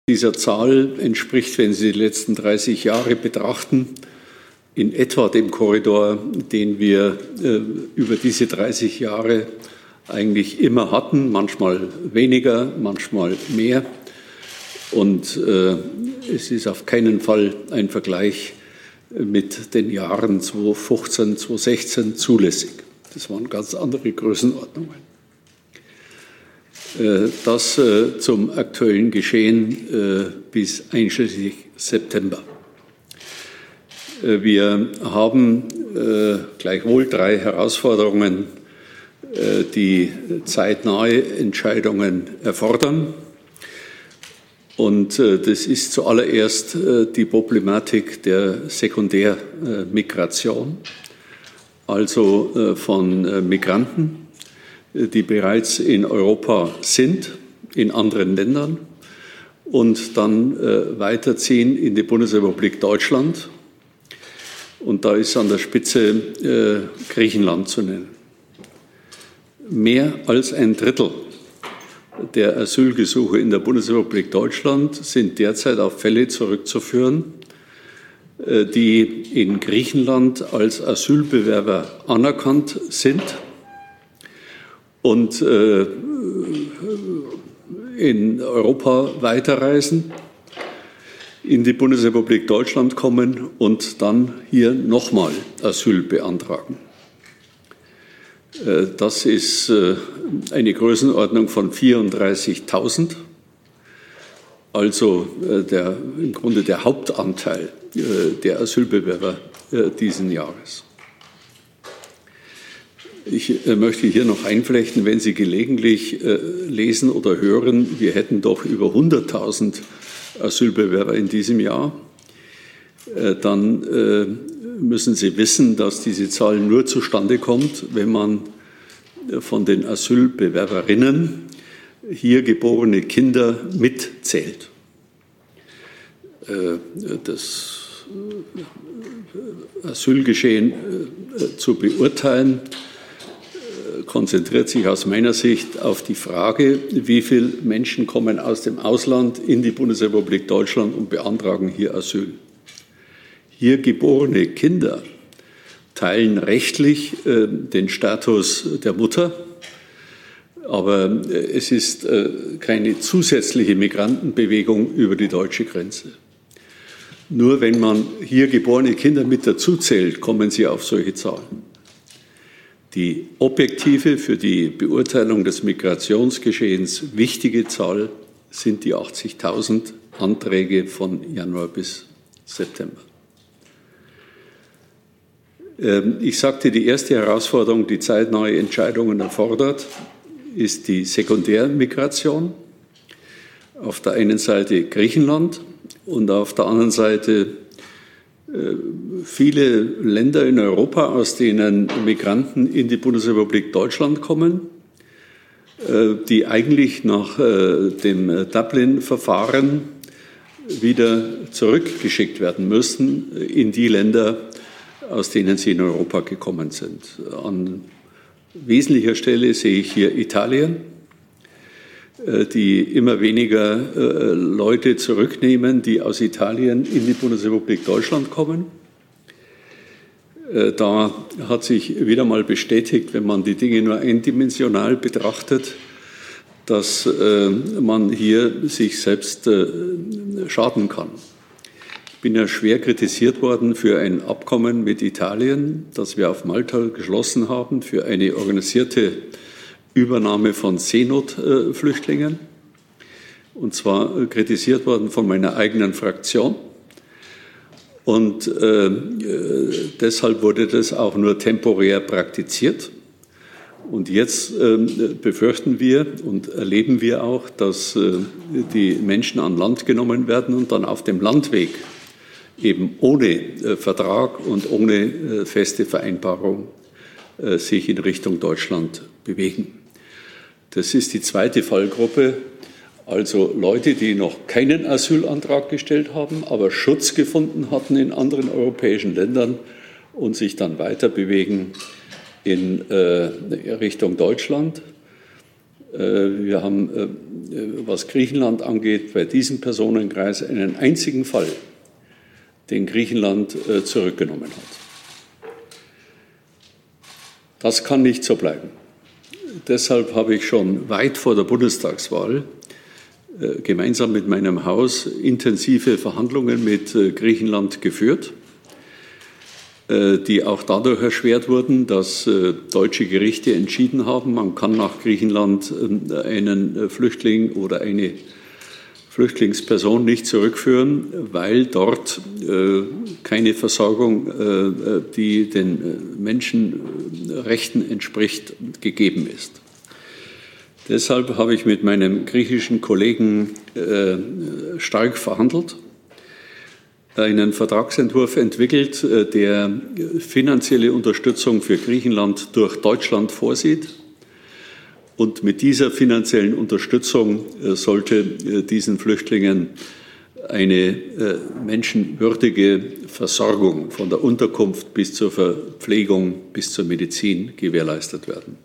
Dieser Zahl entspricht, wenn Sie die letzten 30 Jahre betrachten, in etwa dem Korridor, den wir über diese 30 Jahre eigentlich immer hatten, manchmal weniger, manchmal mehr. Und es ist auf keinen Fall ein Vergleich mit den Jahren 2015, 2016 zulässig. Das waren ganz andere Größenordnungen. Das zum aktuellen Geschehen bis einschließlich September. Wir haben gleichwohl 3 Herausforderungen, die zeitnahe Entscheidungen erfordern. Und das ist zuallererst die Problematik der Sekundärmigration, also von Migranten, die bereits in Europa sind, in anderen Ländern und dann weiterziehen in die Bundesrepublik Deutschland. Und da ist an der Spitze Griechenland zu nennen. Mehr als ein Drittel der Asylgesuche in der Bundesrepublik Deutschland sind derzeit auf Fälle zurückzuführen, die in Griechenland als Asylbewerber anerkannt sind und in Europa weiterreisen, in die Bundesrepublik Deutschland kommen und dann hier nochmal Asyl beantragen. Das ist eine Größenordnung von 34.000, also im Grunde der Hauptanteil der Asylbewerber diesen Jahres. Ich möchte hier noch einflechten, wenn Sie gelegentlich lesen oder hören, wir hätten doch über 100.000 Asylbewerber in diesem Jahr, dann müssen Sie wissen, dass diese Zahl nur zustande kommt, wenn man von den Asylbewerberinnen hier geborene Kinder mitzählt. Das Asylgeschehen zu beurteilen konzentriert sich aus meiner Sicht auf die Frage, wie viele Menschen kommen aus dem Ausland in die Bundesrepublik Deutschland und beantragen hier Asyl. Hier geborene Kinder teilen rechtlich den Status der Mutter, aber es ist keine zusätzliche Migrantenbewegung über die deutsche Grenze. Nur wenn man hier geborene Kinder mit dazuzählt, kommen sie auf solche Zahlen. Die objektive, für die Beurteilung des Migrationsgeschehens wichtige Zahl sind die 80.000 Anträge von Januar bis September. Ich sagte, die erste Herausforderung, die zeitnahe Entscheidungen erfordert, ist die Sekundärmigration. Auf der einen Seite Griechenland und auf der anderen Seite viele Länder in Europa, aus denen Migranten in die Bundesrepublik Deutschland kommen, die eigentlich nach dem Dublin-Verfahren wieder zurückgeschickt werden müssen in die Länder, aus denen sie in Europa gekommen sind. An wesentlicher Stelle sehe ich hier Italien, die immer weniger Leute zurücknehmen, die aus Italien in die Bundesrepublik Deutschland kommen. Da hat sich wieder mal bestätigt, wenn man die Dinge nur eindimensional betrachtet, dass man hier sich selbst schaden kann. Ich bin ja schwer kritisiert worden für ein Abkommen mit Italien, das wir auf Malta geschlossen haben, für eine organisierte Übernahme von Seenotflüchtlingen. Und zwar kritisiert worden von meiner eigenen Fraktion. Und deshalb wurde das auch nur temporär praktiziert. Und jetzt befürchten wir und erleben wir auch, dass die Menschen an Land genommen werden und dann auf dem Landweg eben ohne Vertrag und ohne feste Vereinbarung sich in Richtung Deutschland bewegen. Das ist die zweite Fallgruppe, also Leute, die noch keinen Asylantrag gestellt haben, aber Schutz gefunden hatten in anderen europäischen Ländern und sich dann weiter bewegen in Richtung Deutschland. Wir haben, was Griechenland angeht, bei diesem Personenkreis einen einzigen Fall, den Griechenland zurückgenommen hat. Das kann nicht so bleiben. Deshalb habe ich schon weit vor der Bundestagswahl gemeinsam mit meinem Haus intensive Verhandlungen mit Griechenland geführt, die auch dadurch erschwert wurden, dass deutsche Gerichte entschieden haben, man kann nach Griechenland einen Flüchtling oder eine Flüchtlingsperson nicht zurückführen, weil dort keine Versorgung, die den Menschenrechten entspricht, gegeben ist. Deshalb habe ich mit meinem griechischen Kollegen stark verhandelt, einen Vertragsentwurf entwickelt, der finanzielle Unterstützung für Griechenland durch Deutschland vorsieht. Und mit dieser finanziellen Unterstützung sollte diesen Flüchtlingen eine menschenwürdige Versorgung von der Unterkunft bis zur Verpflegung, bis zur Medizin gewährleistet werden.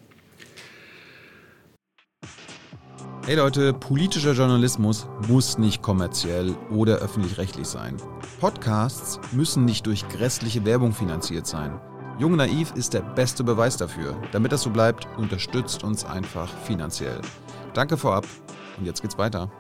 Hey Leute, politischer Journalismus muss nicht kommerziell oder öffentlich-rechtlich sein. Podcasts müssen nicht durch grässliche Werbung finanziert sein. Jung Naiv ist der beste Beweis dafür. Damit das so bleibt, unterstützt uns einfach finanziell. Danke vorab und jetzt geht's weiter.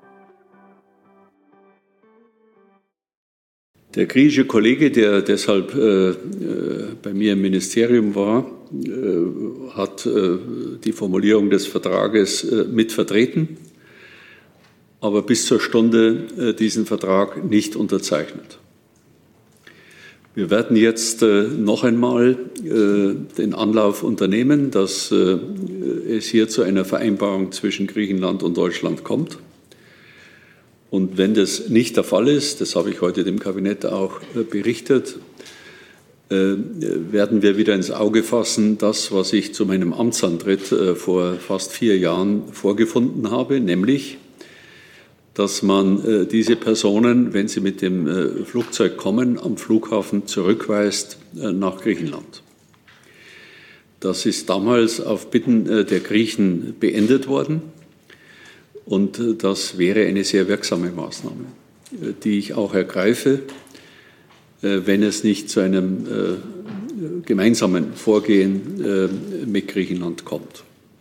Der griechische Kollege, der deshalb bei mir im Ministerium war, hat die Formulierung des Vertrages mit vertreten, aber bis zur Stunde diesen Vertrag nicht unterzeichnet. Wir werden jetzt noch einmal den Anlauf unternehmen, dass es hier zu einer Vereinbarung zwischen Griechenland und Deutschland kommt. Und wenn das nicht der Fall ist, das habe ich heute dem Kabinett auch berichtet, werden wir wieder ins Auge fassen, das, was ich zu meinem Amtsantritt vor fast 4 Jahren vorgefunden habe, nämlich, dass man diese Personen, wenn sie mit dem Flugzeug kommen, am Flughafen zurückweist nach Griechenland. Das ist damals auf Bitten der Griechen beendet worden. Und das wäre eine sehr wirksame Maßnahme, die ich auch ergreife, wenn es nicht zu einem gemeinsamen Vorgehen mit Griechenland kommt.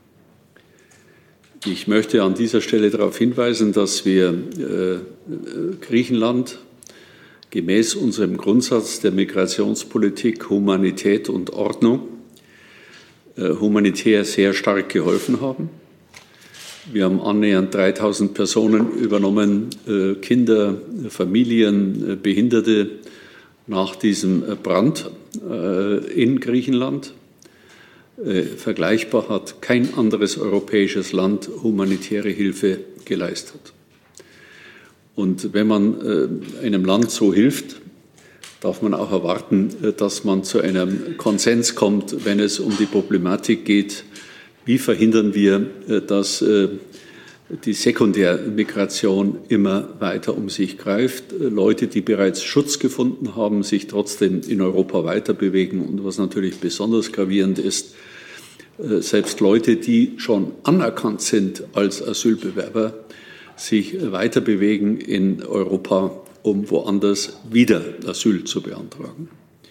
Ich möchte an dieser Stelle darauf hinweisen, dass wir Griechenland gemäß unserem Grundsatz der Migrationspolitik Humanität und Ordnung humanitär sehr stark geholfen haben. Wir haben annähernd 3.000 Personen übernommen, Kinder, Familien, Behinderte nach diesem Brand in Griechenland. Vergleichbar hat kein anderes europäisches Land humanitäre Hilfe geleistet. Und wenn man einem Land so hilft, darf man auch erwarten, dass man zu einem Konsens kommt, wenn es um die Problematik geht, wie verhindern wir, dass die Sekundärmigration immer weiter um sich greift? Leute, die bereits Schutz gefunden haben, sich trotzdem in Europa weiter bewegen. Und was natürlich besonders gravierend ist, selbst Leute, die schon anerkannt sind als Asylbewerber, sich weiter bewegen in Europa, um woanders wieder Asyl zu beantragen.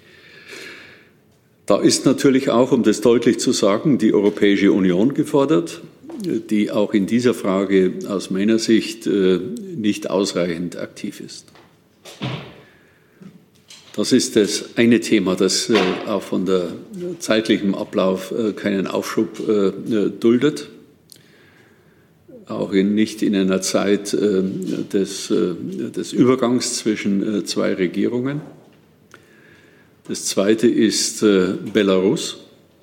Da ist natürlich auch, um das deutlich zu sagen, die Europäische Union gefordert, die auch in dieser Frage aus meiner Sicht nicht ausreichend aktiv ist. Das ist das eine Thema, das auch von der zeitlichen Ablauf keinen Aufschub duldet, auch nicht in einer Zeit des Übergangs zwischen 2 Regierungen. Das zweite ist Belarus.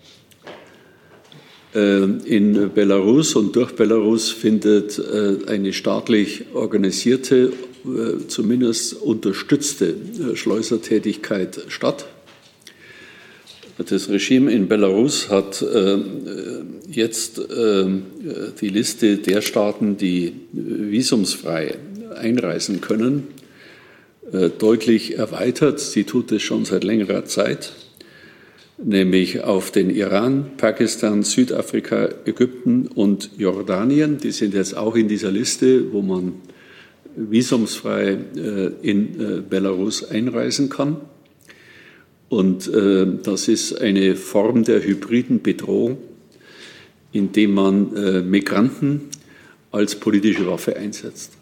In Belarus und durch Belarus findet eine staatlich organisierte, zumindest unterstützte Schleusertätigkeit statt. Das Regime in Belarus hat jetzt die Liste der Staaten, die visumsfrei einreisen können, deutlich erweitert. Sie tut es schon seit längerer Zeit. nämlich auf den Iran, Pakistan, Südafrika, Ägypten und Jordanien. Die sind jetzt auch in dieser Liste, wo man visumsfrei in Belarus einreisen kann. Und das ist eine Form der hybriden Bedrohung, indem man Migranten als politische Waffe einsetzt.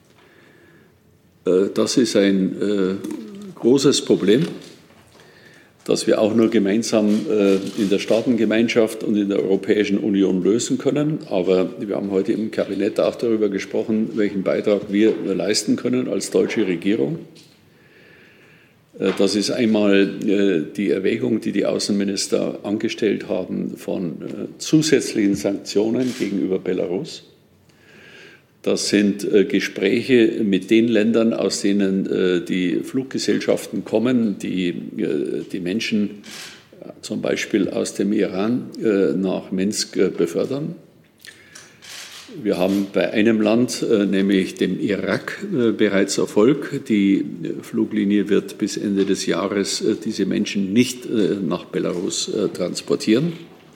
Das ist ein großes Problem, das wir auch nur gemeinsam in der Staatengemeinschaft und in der Europäischen Union lösen können. Aber wir haben heute im Kabinett auch darüber gesprochen, welchen Beitrag wir leisten können als deutsche Regierung. Das ist einmal die Erwägung, die die Außenminister angestellt haben von zusätzlichen Sanktionen gegenüber Belarus. Das sind Gespräche mit den Ländern, aus denen die Fluggesellschaften kommen, die die Menschen zum Beispiel aus dem Iran nach Minsk befördern. Wir haben bei einem Land, nämlich dem Irak, bereits Erfolg. Die Fluglinie wird bis Ende des Jahres diese Menschen nicht nach Belarus transportieren.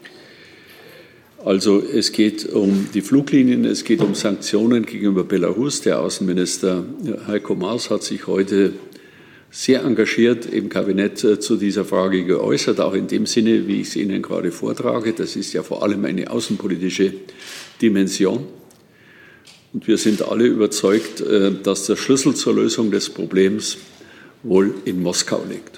Also es geht um die Fluglinien, es geht um Sanktionen gegenüber Belarus. Der Außenminister Heiko Maas hat sich heute sehr engagiert im Kabinett zu dieser Frage geäußert, auch in dem Sinne, wie ich es Ihnen gerade vortrage. Das ist ja vor allem eine außenpolitische Dimension. Und wir sind alle überzeugt, dass der Schlüssel zur Lösung des Problems wohl in Moskau liegt.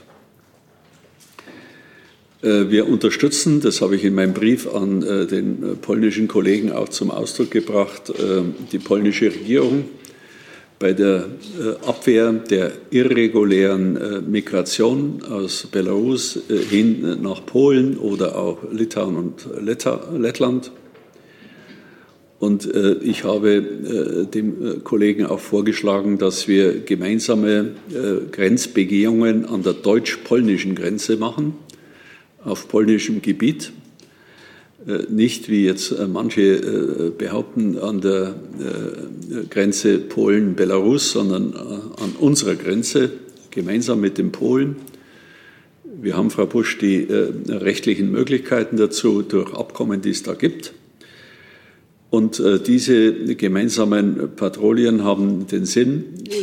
Wir unterstützen, das habe ich in meinem Brief an den polnischen Kollegen auch zum Ausdruck gebracht, die polnische Regierung bei der Abwehr der irregulären Migration aus Belarus hin nach Polen oder auch Litauen und Lettland. Und ich habe dem Kollegen auch vorgeschlagen, dass wir gemeinsame Grenzbegehungen an der deutsch-polnischen Grenze machen, auf polnischem Gebiet. Nicht, wie jetzt manche behaupten, an der Grenze Polen-Belarus, sondern an unserer Grenze, gemeinsam mit den Polen. Wir haben, Frau Busch, die rechtlichen Möglichkeiten dazu durch Abkommen, die es da gibt. Und diese gemeinsamen Patrouillen haben den Sinn,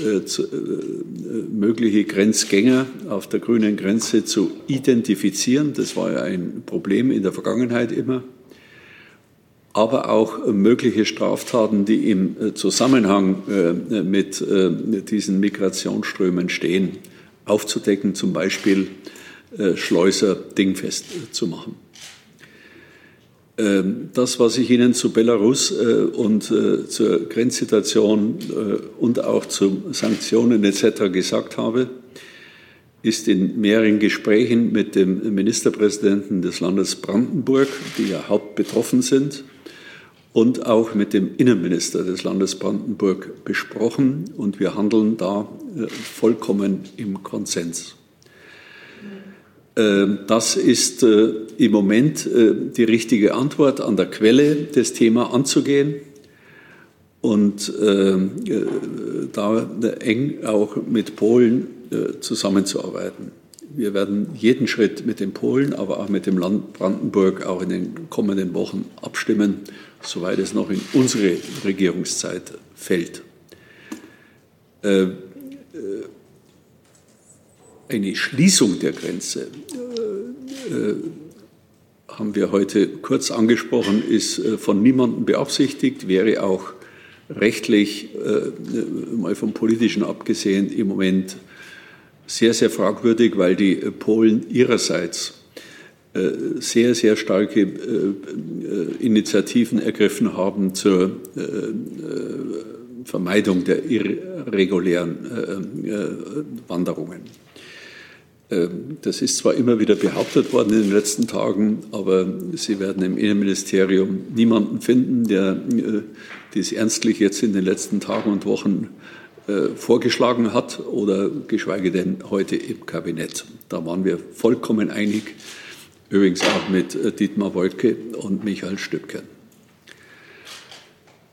mögliche Grenzgänger auf der grünen Grenze zu identifizieren. Das war ja ein Problem in der Vergangenheit immer. Aber auch mögliche Straftaten, die im Zusammenhang mit diesen Migrationsströmen stehen, aufzudecken, zum Beispiel Schleuser dingfest zu machen. Das, was ich Ihnen zu Belarus und zur Grenzsituation und auch zu Sanktionen etc. gesagt habe, ist in mehreren Gesprächen mit dem Ministerpräsidenten des Landes Brandenburg, die ja hauptbetroffen sind, und auch mit dem Innenminister des Landes Brandenburg besprochen. Und wir handeln da vollkommen im Konsens. Das ist im Moment die richtige Antwort, an der Quelle das Thema anzugehen und da eng auch mit Polen zusammenzuarbeiten. Wir werden jeden Schritt mit den Polen, aber auch mit dem Land Brandenburg auch in den kommenden Wochen abstimmen, soweit es noch in unsere Regierungszeit fällt. Eine Schließung der Grenze, haben wir heute kurz angesprochen, ist von niemandem beabsichtigt, wäre auch rechtlich, mal vom Politischen abgesehen, im Moment sehr, sehr fragwürdig, weil die Polen ihrerseits sehr, sehr starke Initiativen ergriffen haben zur Vermeidung der irregulären Wanderungen. Das ist zwar immer wieder behauptet worden in den letzten Tagen, aber Sie werden im Innenministerium niemanden finden, der dies ernstlich jetzt in den letzten Tagen und Wochen vorgeschlagen hat oder geschweige denn heute im Kabinett. Da waren wir vollkommen einig, übrigens auch mit Dietmar Woidke und Michael Stübken.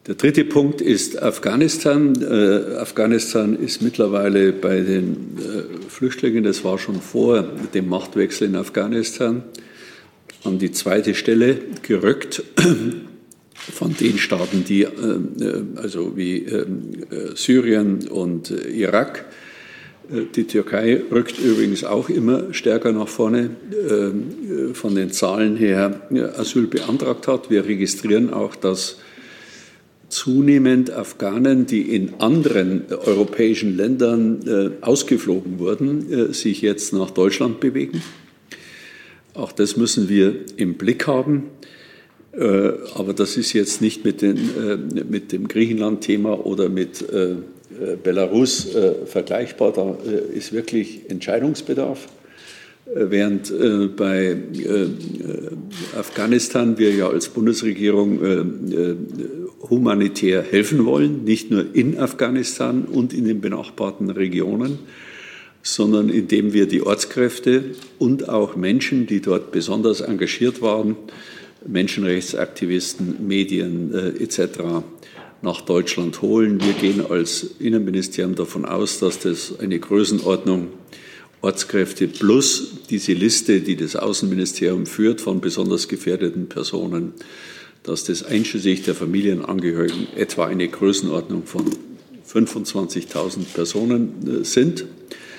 Der dritte Punkt ist Afghanistan. Afghanistan ist mittlerweile bei den Flüchtlingen, das war schon vor dem Machtwechsel in Afghanistan, an die zweite Stelle gerückt von den Staaten, die also wie Syrien und Irak. Die Türkei rückt übrigens auch immer stärker nach vorne, von den Zahlen her Asyl beantragt hat. Wir registrieren auch, dass zunehmend Afghanen, die in anderen europäischen Ländern ausgeflogen wurden, sich jetzt nach Deutschland bewegen. Auch das müssen wir im Blick haben. Aber das ist jetzt nicht mit dem Griechenland-Thema oder mit Belarus vergleichbar. Da ist wirklich Entscheidungsbedarf. Während bei Afghanistan wir ja als Bundesregierung humanitär helfen wollen, nicht nur in Afghanistan und in den benachbarten Regionen, sondern indem wir die Ortskräfte und auch Menschen, die dort besonders engagiert waren, Menschenrechtsaktivisten, Medien etc. nach Deutschland holen. Wir gehen als Innenministerium davon aus, dass das eine Größenordnung Ortskräfte plus diese Liste, die das Außenministerium führt von besonders gefährdeten Personen, dass das einschließlich der Familienangehörigen etwa eine Größenordnung von 25.000 Personen sind.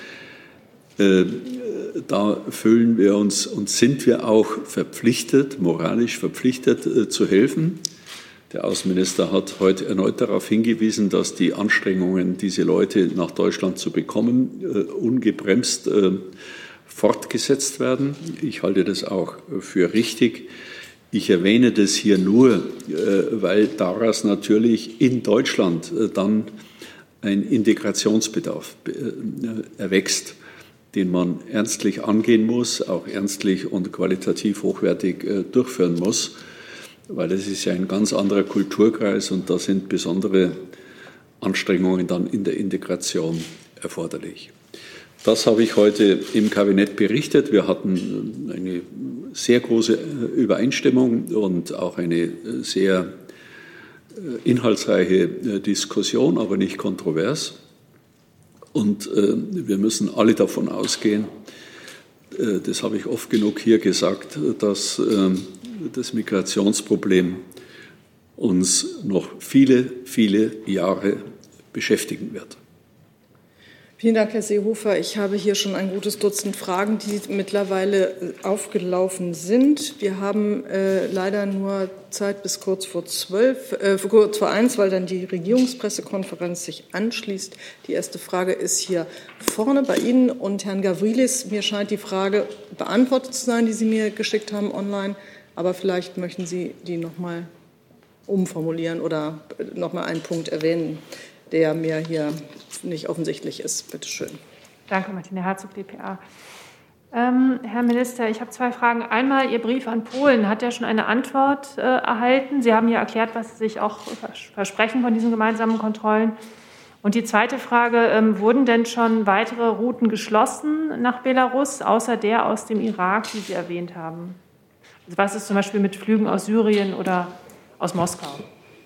Da fühlen wir uns und sind wir auch verpflichtet, moralisch verpflichtet, zu helfen. Der Außenminister hat heute erneut darauf hingewiesen, dass die Anstrengungen, diese Leute nach Deutschland zu bekommen, ungebremst fortgesetzt werden. Ich halte das auch für richtig. Ich erwähne das hier nur, weil daraus natürlich in Deutschland dann ein Integrationsbedarf erwächst, den man ernstlich angehen muss, auch ernstlich und qualitativ hochwertig durchführen muss, weil es ist ja ein ganz anderer Kulturkreis und da sind besondere Anstrengungen dann in der Integration erforderlich. Das habe ich heute im Kabinett berichtet. Wir hatten eine sehr große Übereinstimmung und auch eine sehr inhaltsreiche Diskussion, aber nicht kontrovers. Und wir müssen alle davon ausgehen, das habe ich oft genug hier gesagt, dass das Migrationsproblem uns noch viele, viele Jahre beschäftigen wird. Vielen Dank, Herr Seehofer. Ich habe hier schon ein gutes Dutzend Fragen, die mittlerweile aufgelaufen sind. Wir haben leider nur Zeit bis kurz vor 1, weil dann die Regierungspressekonferenz sich anschließt. Die erste Frage ist hier vorne bei Ihnen und Herrn Gavrilis. Mir scheint die Frage beantwortet zu sein, die Sie mir geschickt haben online. Aber vielleicht möchten Sie die noch mal umformulieren oder noch mal einen Punkt erwähnen, der mir hier nicht offensichtlich ist. Bitte schön. Danke, Martina Herzog, dpa. Herr Minister, ich habe zwei Fragen. Einmal, Ihr Brief an Polen, hat ja schon eine Antwort erhalten? Sie haben ja erklärt, was Sie sich auch versprechen von diesen gemeinsamen Kontrollen. Und die zweite Frage, wurden denn schon weitere Routen geschlossen nach Belarus, außer der aus dem Irak, die Sie erwähnt haben? Also was ist zum Beispiel mit Flügen aus Syrien oder aus Moskau?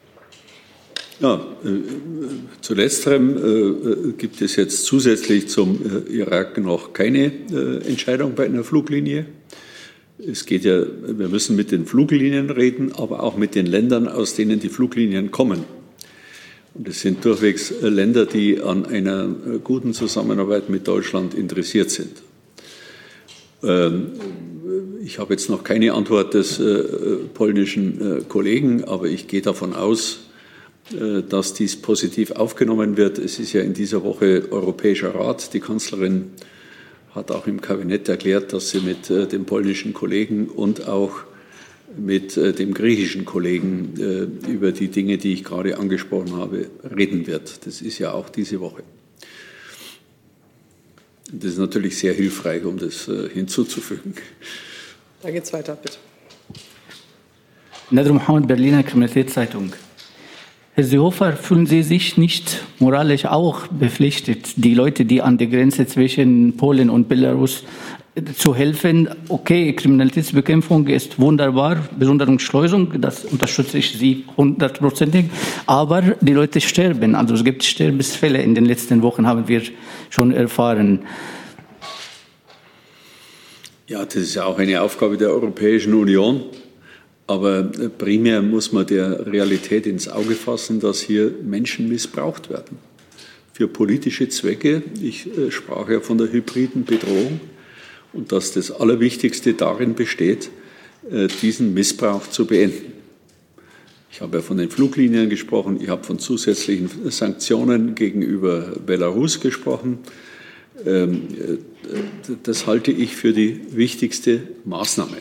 Ja, zu letzterem gibt es jetzt zusätzlich zum Irak noch keine Entscheidung bei einer Fluglinie. Es geht ja, wir müssen mit den Fluglinien reden, aber auch mit den Ländern, aus denen die Fluglinien kommen. Und es sind durchwegs Länder, die an einer guten Zusammenarbeit mit Deutschland interessiert sind. Ich habe jetzt noch keine Antwort des polnischen Kollegen, aber ich gehe davon aus, dass dies positiv aufgenommen wird. Es ist ja in dieser Woche Europäischer Rat. Die Kanzlerin hat auch im Kabinett erklärt, dass sie mit dem polnischen Kollegen und auch mit dem griechischen Kollegen über die Dinge, die ich gerade angesprochen habe, reden wird. Das ist ja auch diese Woche. Das ist natürlich sehr hilfreich, um das hinzuzufügen. Da geht es weiter, bitte. Nadr Mohammed, Berliner Kriminalitätszeitung. Herr Seehofer, fühlen Sie sich nicht moralisch auch verpflichtet, die Leute, die an der Grenze zwischen Polen und Belarus zu helfen. Okay, Kriminalitätsbekämpfung ist wunderbar, Besonderungsschleusung, das unterstütze ich Sie 100%, aber die Leute sterben. Also es gibt Sterbensfälle in den letzten Wochen, haben wir schon erfahren. Ja, das ist ja auch eine Aufgabe der Europäischen Union. Aber primär muss man der Realität ins Auge fassen, dass hier Menschen missbraucht werden für politische Zwecke. Ich sprach ja von der hybriden Bedrohung und dass das Allerwichtigste darin besteht, diesen Missbrauch zu beenden. Ich habe ja von den Fluglinien gesprochen, ich habe von zusätzlichen Sanktionen gegenüber Belarus gesprochen. Das halte ich für die wichtigste Maßnahme.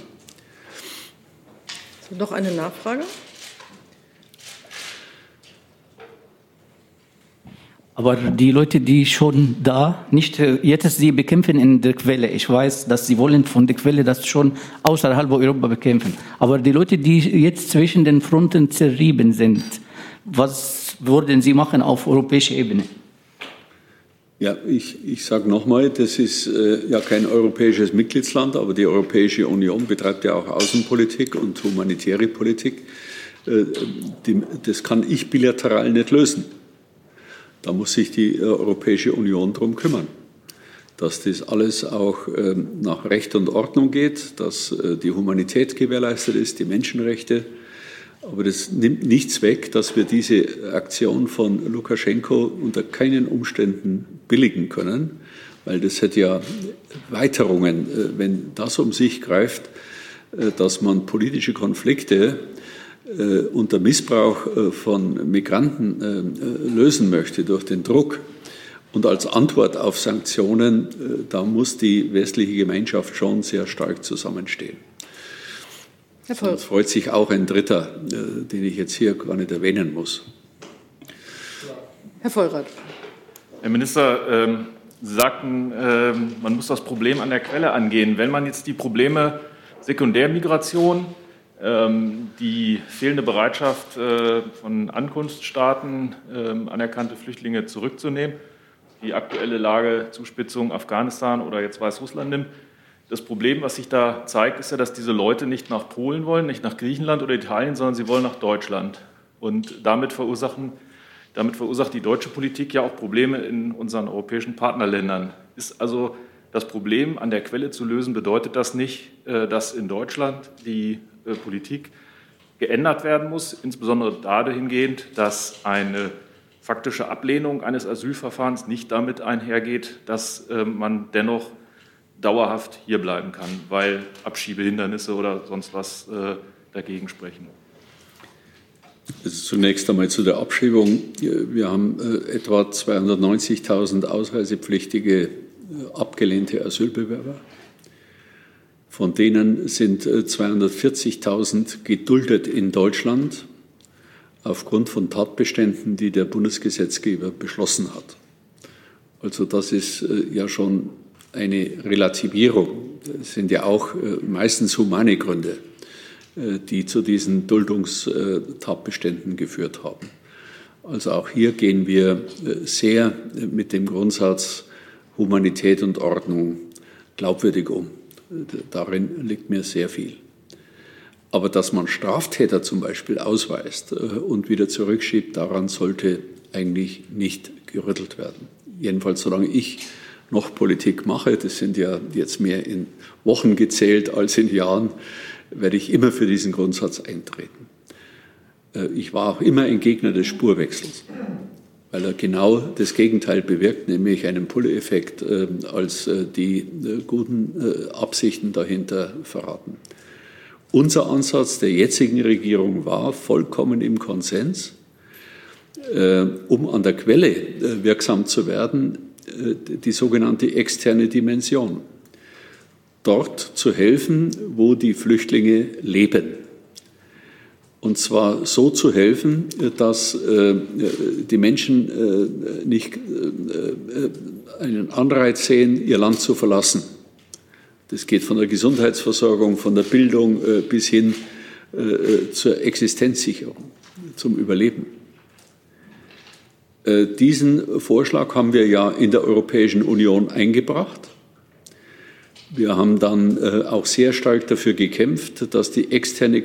Noch eine Nachfrage? Aber die Leute, die schon da, nicht jetzt sie bekämpfen in der Quelle. Ich weiß, dass sie wollen von der Quelle das schon außerhalb Europa bekämpfen. Aber die Leute, die jetzt zwischen den Fronten zerrieben sind, was würden sie machen auf europäischer Ebene? Ja, ich sage nochmal, das ist ja kein europäisches Mitgliedsland, aber die Europäische Union betreibt ja auch Außenpolitik und humanitäre Politik. Das kann ich bilateral nicht lösen. Da muss sich die Europäische Union darum kümmern, dass das alles auch nach Recht und Ordnung geht, dass die Humanität gewährleistet ist, die Menschenrechte. Aber das nimmt nichts weg, dass wir diese Aktion von Lukaschenko unter keinen Umständen billigen können, weil das hat ja Weiterungen, wenn das um sich greift, dass man politische Konflikte unter Missbrauch von Migranten lösen möchte durch den Druck und als Antwort auf Sanktionen, da muss die westliche Gemeinschaft schon sehr stark zusammenstehen. Sonst freut sich auch ein Dritter, den ich jetzt hier gar nicht erwähnen muss. Herr Vollrath. Herr Minister, Sie sagten, man muss das Problem an der Quelle angehen. Wenn man jetzt die Probleme Sekundärmigration, die fehlende Bereitschaft von Ankunftsstaaten, anerkannte Flüchtlinge zurückzunehmen, die aktuelle Lage, Zuspitzung Afghanistan oder jetzt Weißrussland nimmt, das Problem, was sich da zeigt, ist ja, dass diese Leute nicht nach Polen wollen, nicht nach Griechenland oder Italien, sondern sie wollen nach Deutschland. Und damit verursacht die deutsche Politik ja auch Probleme in unseren europäischen Partnerländern. Ist also das Problem an der Quelle zu lösen, bedeutet das nicht, dass in Deutschland die Politik geändert werden muss, insbesondere dahingehend, dass eine faktische Ablehnung eines Asylverfahrens nicht damit einhergeht, dass man dennoch dauerhaft hier bleiben kann, weil Abschiebehindernisse oder sonst was dagegen sprechen? Also zunächst einmal zu der Abschiebung. Wir haben etwa 290.000 ausreisepflichtige abgelehnte Asylbewerber. Von denen sind 240.000 geduldet in Deutschland aufgrund von Tatbeständen, die der Bundesgesetzgeber beschlossen hat. Also das ist ja schon eine Relativierung. Das sind ja auch meistens humane Gründe, die zu diesen Duldungstatbeständen geführt haben. Also auch hier gehen wir sehr mit dem Grundsatz Humanität und Ordnung glaubwürdig um. Darin liegt mir sehr viel. Aber dass man Straftäter zum Beispiel ausweist und wieder zurückschiebt, daran sollte eigentlich nicht gerüttelt werden. Jedenfalls solange ich noch Politik mache, das sind ja jetzt mehr in Wochen gezählt als in Jahren, werde ich immer für diesen Grundsatz eintreten. Ich war auch immer ein Gegner des Spurwechsels, weil er genau das Gegenteil bewirkt, nämlich einen Pull-Effekt, als die guten Absichten dahinter verraten. Unser Ansatz der jetzigen Regierung war vollkommen im Konsens, um an der Quelle wirksam zu werden, die sogenannte externe Dimension. Dort zu helfen, wo die Flüchtlinge leben. Und zwar so zu helfen, dass die Menschen nicht einen Anreiz sehen, ihr Land zu verlassen. Das geht von der Gesundheitsversorgung, von der Bildung bis hin zur Existenzsicherung, zum Überleben. Diesen Vorschlag haben wir ja in der Europäischen Union eingebracht. Wir haben dann auch sehr stark dafür gekämpft, dass die externe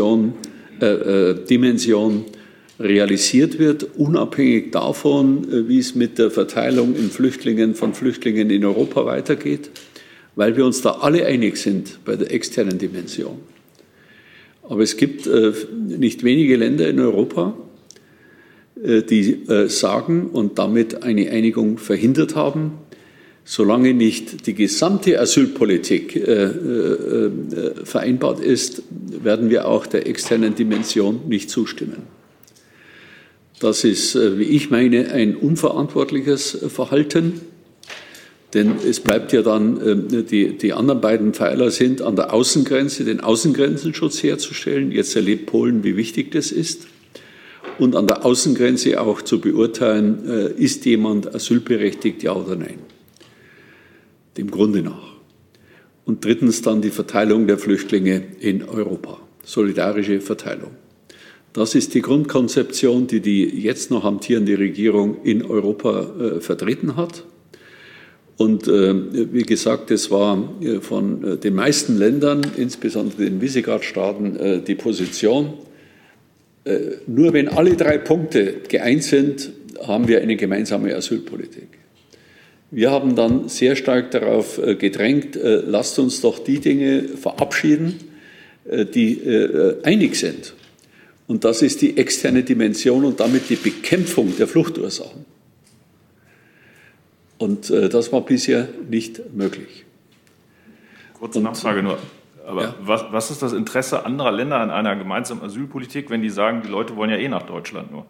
Dimension realisiert wird, unabhängig davon, wie es mit der Verteilung von Flüchtlingen in Europa weitergeht, weil wir uns da alle einig sind bei der externen Dimension. Aber es gibt nicht wenige Länder in Europa, die sagen und damit eine Einigung verhindert haben, solange nicht die gesamte Asylpolitik vereinbart ist, werden wir auch der externen Dimension nicht zustimmen. Das ist, wie ich meine, ein unverantwortliches Verhalten, denn es bleibt ja dann, die anderen beiden Pfeiler sind an der Außengrenze, den Außengrenzenschutz herzustellen. Jetzt erlebt Polen, wie wichtig das ist. Und an der Außengrenze auch zu beurteilen, ist jemand asylberechtigt, ja oder nein. Dem Grunde nach. Und drittens dann die Verteilung der Flüchtlinge in Europa. Solidarische Verteilung. Das ist die Grundkonzeption, die jetzt noch amtierende Regierung in Europa vertreten hat. Und wie gesagt, es war von den meisten Ländern, insbesondere den Visegrad-Staaten, die Position, nur wenn alle 3 Punkte geeint sind, haben wir eine gemeinsame Asylpolitik. Wir haben dann sehr stark darauf gedrängt, lasst uns doch die Dinge verabschieden, die einig sind. Und das ist die externe Dimension und damit die Bekämpfung der Fluchtursachen. Und das war bisher nicht möglich. Kurze Nachfrage nur. Aber ja. Was ist das Interesse anderer Länder an einer gemeinsamen Asylpolitik, wenn die sagen, die Leute wollen ja eh nach Deutschland nur?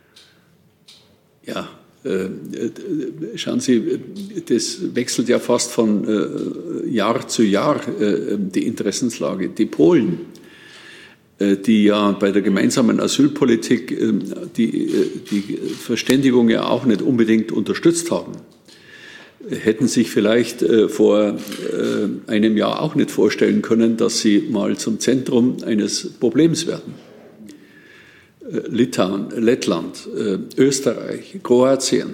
Ja, schauen Sie, das wechselt ja fast von Jahr zu Jahr, die Interessenslage. Die Polen, die ja bei der gemeinsamen Asylpolitik die Verständigung ja auch nicht unbedingt unterstützt haben, hätten sich vielleicht vor einem Jahr auch nicht vorstellen können, dass sie mal zum Zentrum eines Problems werden. Litauen, Lettland, Österreich, Kroatien.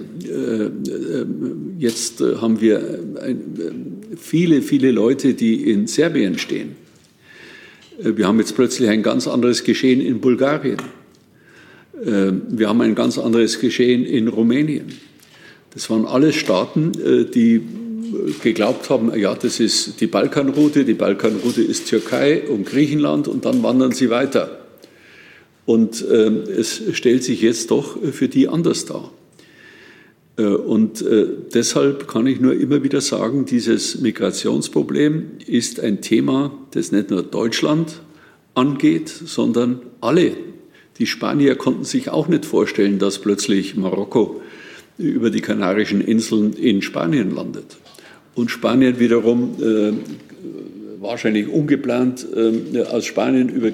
Jetzt haben wir viele, viele Leute, die in Serbien stehen. Wir haben jetzt plötzlich ein ganz anderes Geschehen in Bulgarien. Wir haben ein ganz anderes Geschehen in Rumänien. Das waren alles Staaten, die geglaubt haben, ja, das ist die Balkanroute ist Türkei und Griechenland und dann wandern sie weiter. Und es stellt sich jetzt doch für die anders dar. Und deshalb kann ich nur immer wieder sagen, dieses Migrationsproblem ist ein Thema, das nicht nur Deutschland angeht, sondern alle. Die Spanier konnten sich auch nicht vorstellen, dass plötzlich Marokko über die Kanarischen Inseln in Spanien landet. Und Spanien wiederum wahrscheinlich ungeplant aus Spanien über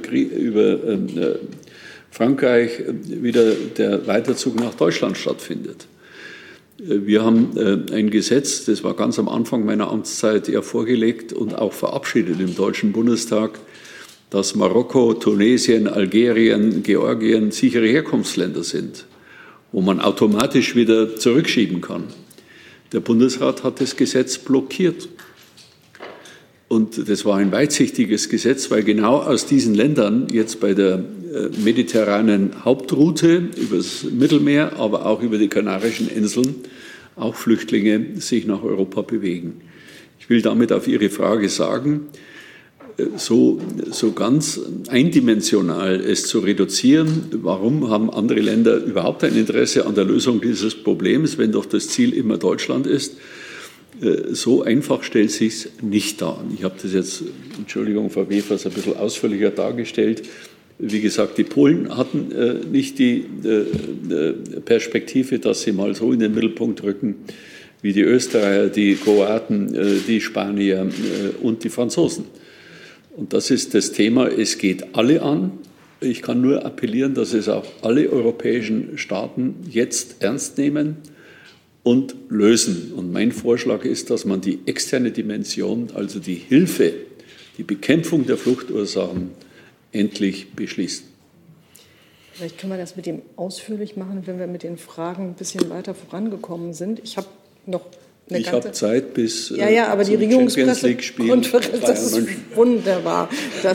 Frankreich wieder der Weiterzug nach Deutschland stattfindet. Wir haben ein Gesetz, das war ganz am Anfang meiner Amtszeit ja vorgelegt und auch verabschiedet im Deutschen Bundestag, dass Marokko, Tunesien, Algerien, Georgien sichere Herkunftsländer sind, wo man automatisch wieder zurückschieben kann. Der Bundesrat hat das Gesetz blockiert. Und das war ein weitsichtiges Gesetz, weil genau aus diesen Ländern jetzt bei der mediterranen Hauptroute übers Mittelmeer, aber auch über die Kanarischen Inseln auch Flüchtlinge sich nach Europa bewegen. Ich will damit auf Ihre Frage sagen, so ganz eindimensional es zu reduzieren, warum haben andere Länder überhaupt ein Interesse an der Lösung dieses Problems, wenn doch das Ziel immer Deutschland ist? So einfach stellt sich es nicht dar. Ich habe das jetzt, Entschuldigung, Frau Wefers, ein bisschen ausführlicher dargestellt. Wie gesagt, die Polen hatten nicht die Perspektive, dass sie mal so in den Mittelpunkt rücken wie die Österreicher, die Kroaten, die Spanier und die Franzosen. Und das ist das Thema, es geht alle an. Ich kann nur appellieren, dass es auch alle europäischen Staaten jetzt ernst nehmen und lösen. Und mein Vorschlag ist, dass man die externe Dimension, also die Hilfe, die Bekämpfung der Fluchtursachen, endlich beschließt. Vielleicht können wir das mit dem ausführlich machen, wenn wir mit den Fragen ein bisschen weiter vorangekommen sind. Ich habe noch Ich habe Zeit bis ja, aber die Regierungspressekonferenz, das ist wunderbar.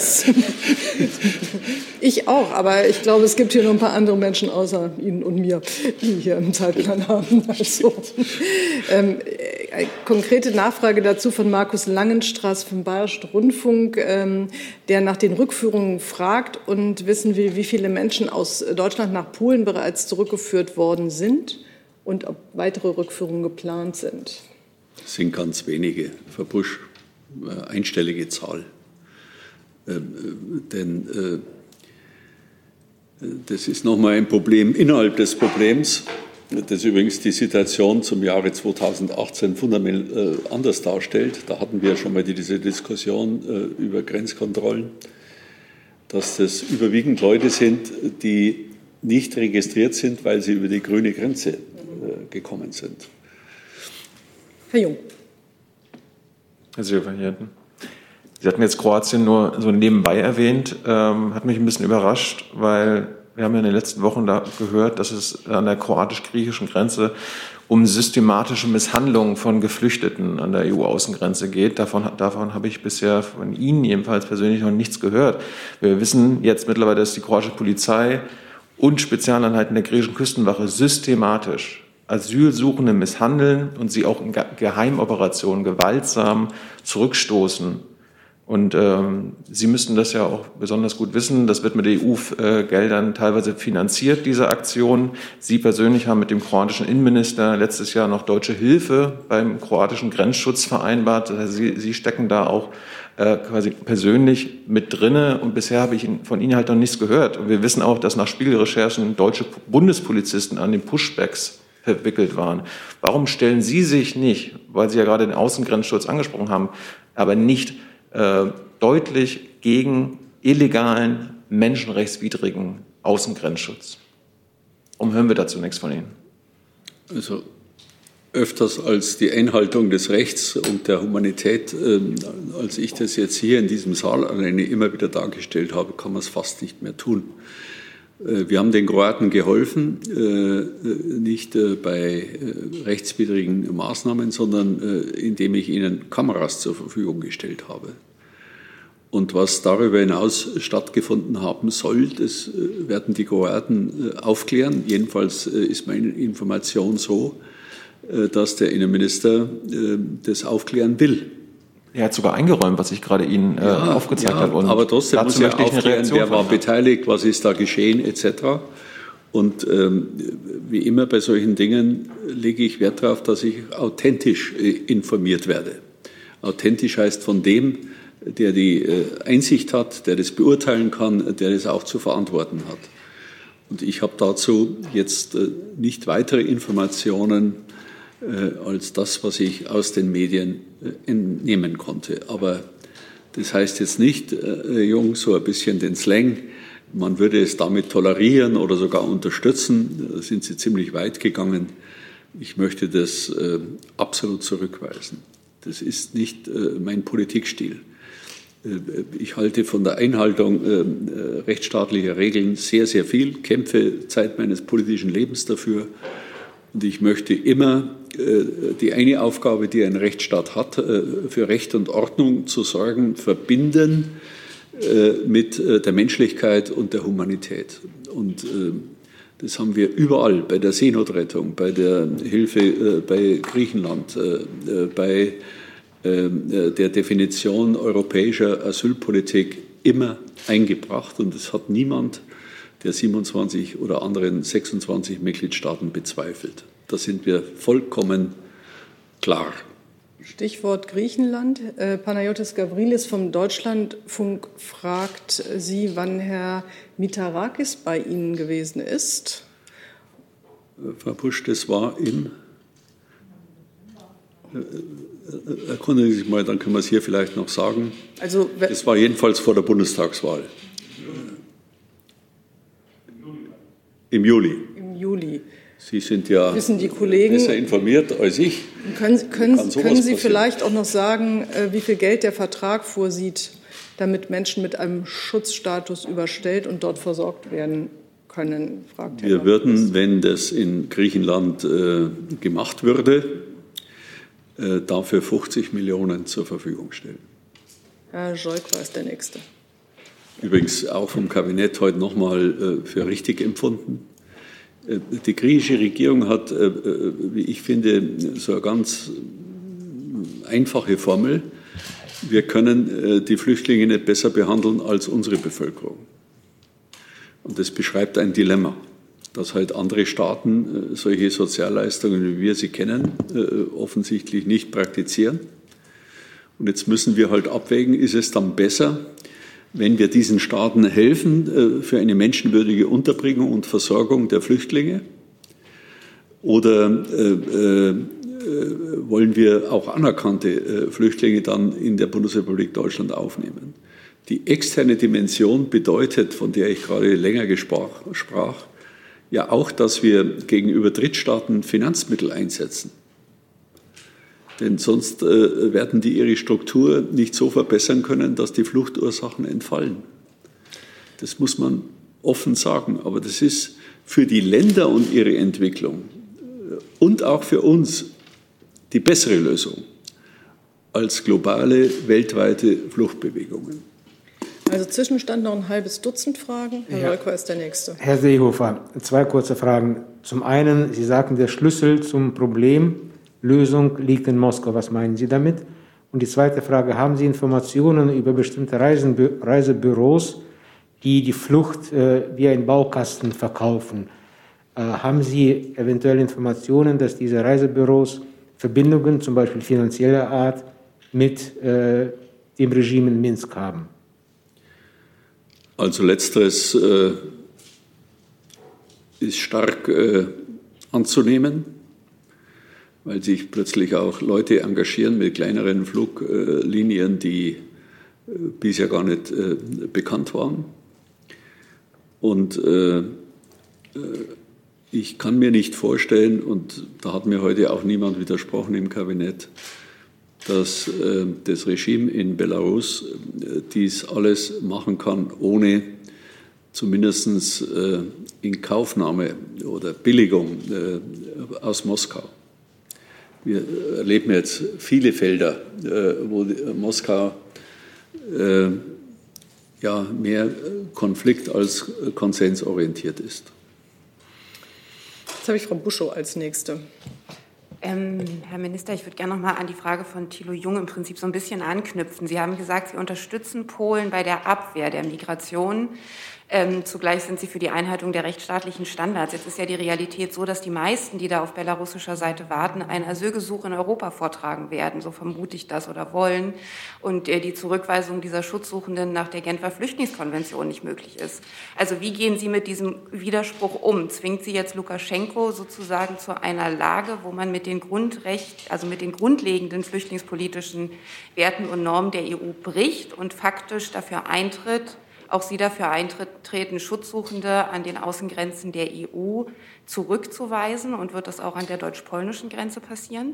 Ich auch, aber ich glaube, es gibt hier noch ein paar andere Menschen außer Ihnen und mir, die hier einen Zeitplan haben. Also, konkrete Nachfrage dazu von Markus Langenstraß vom Bayerischen Rundfunk, der nach den Rückführungen fragt und wissen will, wie viele Menschen aus Deutschland nach Polen bereits zurückgeführt worden sind und ob weitere Rückführungen geplant sind. Das sind ganz wenige, Frau Busch, einstellige Zahl. Denn das ist nochmal ein Problem innerhalb des Problems, das übrigens die Situation zum Jahre 2018 fundamental anders darstellt. Da hatten wir schon mal diese Diskussion über Grenzkontrollen, dass das überwiegend Leute sind, die nicht registriert sind, weil sie über die grüne Grenze gekommen sind. Herr Jung. Herr Silverhirten, Sie hatten jetzt Kroatien nur so nebenbei erwähnt, hat mich ein bisschen überrascht, weil wir haben ja in den letzten Wochen da gehört, dass es an der kroatisch-griechischen Grenze um systematische Misshandlungen von Geflüchteten an der EU-Außengrenze geht. Davon habe ich bisher von Ihnen jedenfalls persönlich noch nichts gehört. Wir wissen jetzt mittlerweile, dass die kroatische Polizei und Spezialeinheiten der griechischen Küstenwache systematisch Asylsuchende misshandeln und sie auch in Geheimoperationen gewaltsam zurückstoßen. Und Sie müssten das ja auch besonders gut wissen. Das wird mit EU-Geldern teilweise finanziert, diese Aktion. Sie persönlich haben mit dem kroatischen Innenminister letztes Jahr noch deutsche Hilfe beim kroatischen Grenzschutz vereinbart. Also Sie stecken da auch quasi persönlich mit drinne. Und bisher habe ich von Ihnen halt noch nichts gehört. Und wir wissen auch, dass nach Spiegelrecherchen deutsche Bundespolizisten an den Pushbacks verwickelt waren. Warum stellen Sie sich nicht, weil Sie ja gerade den Außengrenzschutz angesprochen haben, aber nicht deutlich gegen illegalen, menschenrechtswidrigen Außengrenzschutz? Warum hören wir dazu nichts von Ihnen? Also öfters als die Einhaltung des Rechts und der Humanität, als ich das jetzt hier in diesem Saal alleine immer wieder dargestellt habe, kann man es fast nicht mehr tun. Wir haben den Kroaten geholfen, nicht bei rechtswidrigen Maßnahmen, sondern indem ich ihnen Kameras zur Verfügung gestellt habe. Und was darüber hinaus stattgefunden haben soll, das werden die Kroaten aufklären. Jedenfalls ist meine Information so, dass der Innenminister das aufklären will. Er hat sogar eingeräumt, was ich gerade Ihnen aufgezeigt habe. Und aber trotzdem muss er aufklären, wer war beteiligt, was ist da geschehen, etc. Und wie immer bei solchen Dingen lege ich Wert darauf, dass ich authentisch informiert werde. Authentisch heißt von dem, der die Einsicht hat, der das beurteilen kann, der das auch zu verantworten hat. Und ich habe dazu jetzt nicht weitere Informationen als das, was ich aus den Medien entnehmen konnte. Aber das heißt jetzt nicht, Jung, so ein bisschen den Slang, man würde es damit tolerieren oder sogar unterstützen. Da sind Sie ziemlich weit gegangen. Ich möchte das absolut zurückweisen. Das ist nicht mein Politikstil. Ich halte von der Einhaltung rechtsstaatlicher Regeln sehr, sehr viel, kämpfe Zeit meines politischen Lebens dafür. Und ich möchte immer die eine Aufgabe, die ein Rechtsstaat hat, für Recht und Ordnung zu sorgen, verbinden mit der Menschlichkeit und der Humanität. Und das haben wir überall, bei der Seenotrettung, bei der Hilfe bei Griechenland, bei der Definition europäischer Asylpolitik immer eingebracht. Und es hat niemand der 27 oder anderen 26 Mitgliedstaaten bezweifelt. Da sind wir vollkommen klar. Stichwort Griechenland. Panayotis Gavrilis vom Deutschlandfunk fragt Sie, wann Herr Mitarakis bei Ihnen gewesen ist. Frau Busch, das war im... Erkundigen Sie sich mal, dann können wir es hier vielleicht noch sagen. Also, das war jedenfalls vor der Bundestagswahl. Im Juli. Im Juli. Sie sind ja besser informiert als ich. Können Sie vielleicht auch noch sagen, wie viel Geld der Vertrag vorsieht, damit Menschen mit einem Schutzstatus überstellt und dort versorgt werden können? Fragt Wir würden, wenn das in Griechenland gemacht würde, dafür 50 Millionen zur Verfügung stellen. Herr Scholk war es der Nächste. Übrigens auch vom Kabinett heute nochmal für richtig empfunden. Die griechische Regierung hat, wie ich finde, so eine ganz einfache Formel. Wir können die Flüchtlinge nicht besser behandeln als unsere Bevölkerung. Und das beschreibt ein Dilemma, dass halt andere Staaten solche Sozialleistungen, wie wir sie kennen, offensichtlich nicht praktizieren. Und jetzt müssen wir halt abwägen, ist es dann besser, wenn wir diesen Staaten helfen für eine menschenwürdige Unterbringung und Versorgung der Flüchtlinge? Oder wollen wir auch anerkannte Flüchtlinge dann in der Bundesrepublik Deutschland aufnehmen? Die externe Dimension bedeutet, von der ich gerade länger sprach, ja auch, dass wir gegenüber Drittstaaten Finanzmittel einsetzen. Denn sonst werden die ihre Struktur nicht so verbessern können, dass die Fluchtursachen entfallen. Das muss man offen sagen. Aber das ist für die Länder und ihre Entwicklung und auch für uns die bessere Lösung als globale, weltweite Fluchtbewegungen. Also Zwischenstand noch ein halbes Dutzend Fragen. Herr Leuker ist der Nächste. Herr Seehofer, 2 kurze Fragen. Zum einen, Sie sagten, der Schlüssel zum Problemlösung liegt in Moskau. Was meinen Sie damit? Und die zweite Frage, haben Sie Informationen über bestimmte Reisebüros, die die Flucht wie ein Baukasten verkaufen? Haben Sie eventuell Informationen, dass diese Reisebüros Verbindungen, zum Beispiel finanzieller Art, mit dem Regime in Minsk haben? Also letzteres ist stark anzunehmen, weil sich plötzlich auch Leute engagieren mit kleineren Fluglinien, die bisher gar nicht bekannt waren. Und ich kann mir nicht vorstellen, und da hat mir heute auch niemand widersprochen im Kabinett, dass das Regime in Belarus dies alles machen kann, ohne zumindest Inkaufnahme oder Billigung aus Moskau. Wir erleben jetzt viele Felder, wo Moskau mehr Konflikt als konsensorientiert ist. Jetzt habe ich Frau Buschow als Nächste. Herr Minister, ich würde gerne noch mal an die Frage von Thilo Jung im Prinzip so ein bisschen anknüpfen. Sie haben gesagt, Sie unterstützen Polen bei der Abwehr der Migration. Zugleich sind Sie für die Einhaltung der rechtsstaatlichen Standards. Jetzt ist ja die Realität so, dass die meisten, die da auf belarussischer Seite warten, ein Asylgesuch in Europa vortragen werden, so vermute ich das, oder wollen, und die Zurückweisung dieser Schutzsuchenden nach der Genfer Flüchtlingskonvention nicht möglich ist. Also wie gehen Sie mit diesem Widerspruch um? Zwingt Sie jetzt Lukaschenko sozusagen zu einer Lage, wo man mit den grundlegenden flüchtlingspolitischen Werten und Normen der EU bricht und faktisch dafür eintritt, auch Sie dafür eintreten, Schutzsuchende an den Außengrenzen der EU zurückzuweisen? Und wird das auch an der deutsch-polnischen Grenze passieren?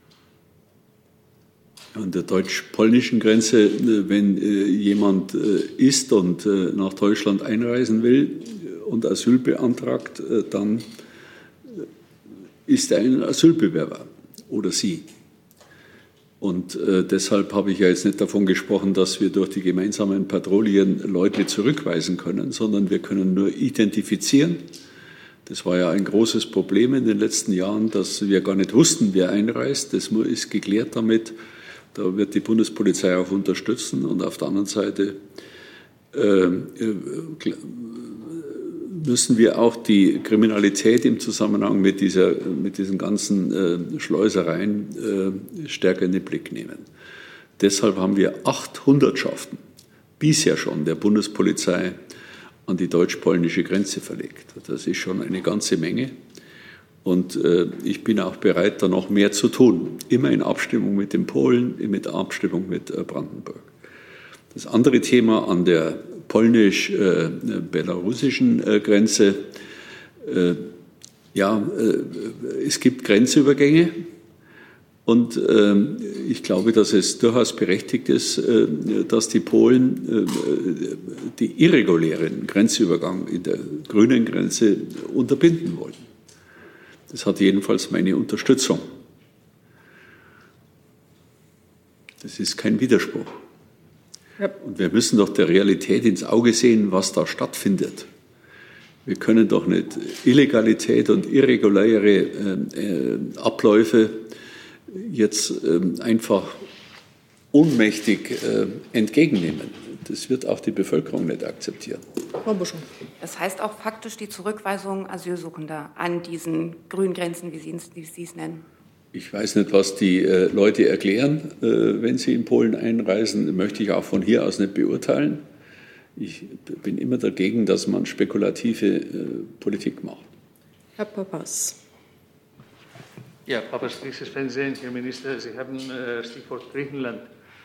An der deutsch-polnischen Grenze, wenn jemand ist und nach Deutschland einreisen will und Asyl beantragt, dann ist er ein Asylbewerber oder sie. Und deshalb habe ich ja jetzt nicht davon gesprochen, dass wir durch die gemeinsamen Patrouillen Leute zurückweisen können, sondern wir können nur identifizieren. Das war ja ein großes Problem in den letzten Jahren, dass wir gar nicht wussten, wer einreist. Das ist geklärt damit. Da wird die Bundespolizei auch unterstützen. Und auf der anderen Seite müssen wir auch die Kriminalität im Zusammenhang mit diesen ganzen Schleusereien stärker in den Blick nehmen. Deshalb haben wir 8 Hundertschaften bisher schon der Bundespolizei an die deutsch-polnische Grenze verlegt. Das ist schon eine ganze Menge. Und ich bin auch bereit, da noch mehr zu tun. Immer in Abstimmung mit den Polen, in Abstimmung mit Brandenburg. Das andere Thema an der polnisch-belarussischen Grenze. Es gibt Grenzübergänge und ich glaube, dass es durchaus berechtigt ist, dass die Polen die irregulären Grenzübergang in der grünen Grenze unterbinden wollen. Das hat jedenfalls meine Unterstützung. Das ist kein Widerspruch. Ja. Und wir müssen doch der Realität ins Auge sehen, was da stattfindet. Wir können doch nicht Illegalität und irreguläre Abläufe jetzt einfach ohnmächtig entgegennehmen. Das wird auch die Bevölkerung nicht akzeptieren. Das heißt auch faktisch die Zurückweisung Asylsuchender an diesen grünen Grenzen, wie Sie es nennen? Ich weiß nicht, was die Leute erklären, wenn sie in Polen einreisen. Möchte ich auch von hier aus nicht beurteilen. Ich bin immer dagegen, dass man spekulative Politik macht. Herr Pappas. Ja, Pappas, dieses Fernsehen, Herr Minister, Sie haben Stichwort Griechenland.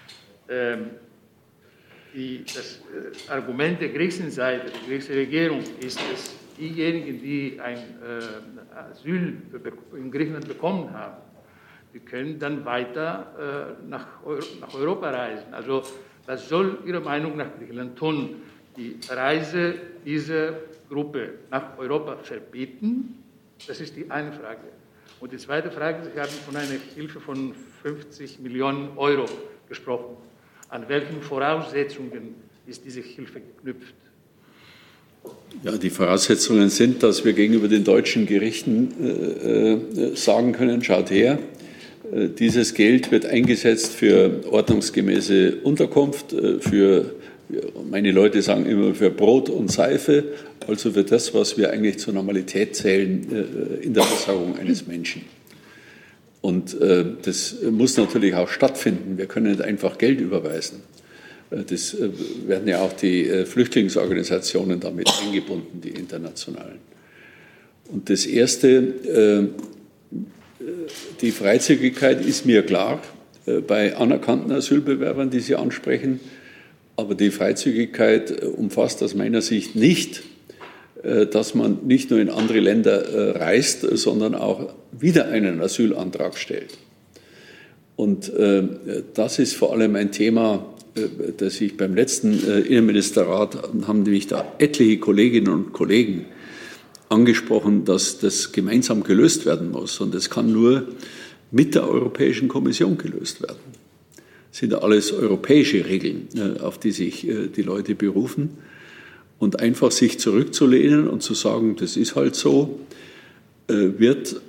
Das Argument der griechischen Seite, der griechischen Regierung ist es, diejenigen, die ein Asyl in Griechenland bekommen haben, die können dann weiter nach Europa reisen. Also was soll Ihrer Meinung nach Griechenland tun? Die Reise dieser Gruppe nach Europa verbieten? Das ist die eine Frage. Und die zweite Frage, Sie haben von einer Hilfe von 50 Millionen Euro gesprochen. An welchen Voraussetzungen ist diese Hilfe geknüpft? Ja, die Voraussetzungen sind, dass wir gegenüber den deutschen Gerichten sagen können, schaut her, dieses Geld wird eingesetzt für ordnungsgemäße Unterkunft, meine Leute sagen immer, für Brot und Seife, also für das, was wir eigentlich zur Normalität zählen in der Versorgung eines Menschen. Und das muss natürlich auch stattfinden. Wir können nicht einfach Geld überweisen. Das werden ja auch die Flüchtlingsorganisationen damit eingebunden, die internationalen. Und das Erste, die Freizügigkeit ist mir klar bei anerkannten Asylbewerbern, die Sie ansprechen. Aber die Freizügigkeit umfasst aus meiner Sicht nicht, dass man nicht nur in andere Länder reist, sondern auch wieder einen Asylantrag stellt. Und das ist vor allem ein Thema, das ich beim letzten Innenministerrat, haben nämlich da etliche Kolleginnen und Kollegen angesprochen, dass das gemeinsam gelöst werden muss. Und das kann nur mit der Europäischen Kommission gelöst werden. Das sind alles europäische Regeln, auf die sich die Leute berufen. Und einfach sich zurückzulehnen und zu sagen, das ist halt so, wird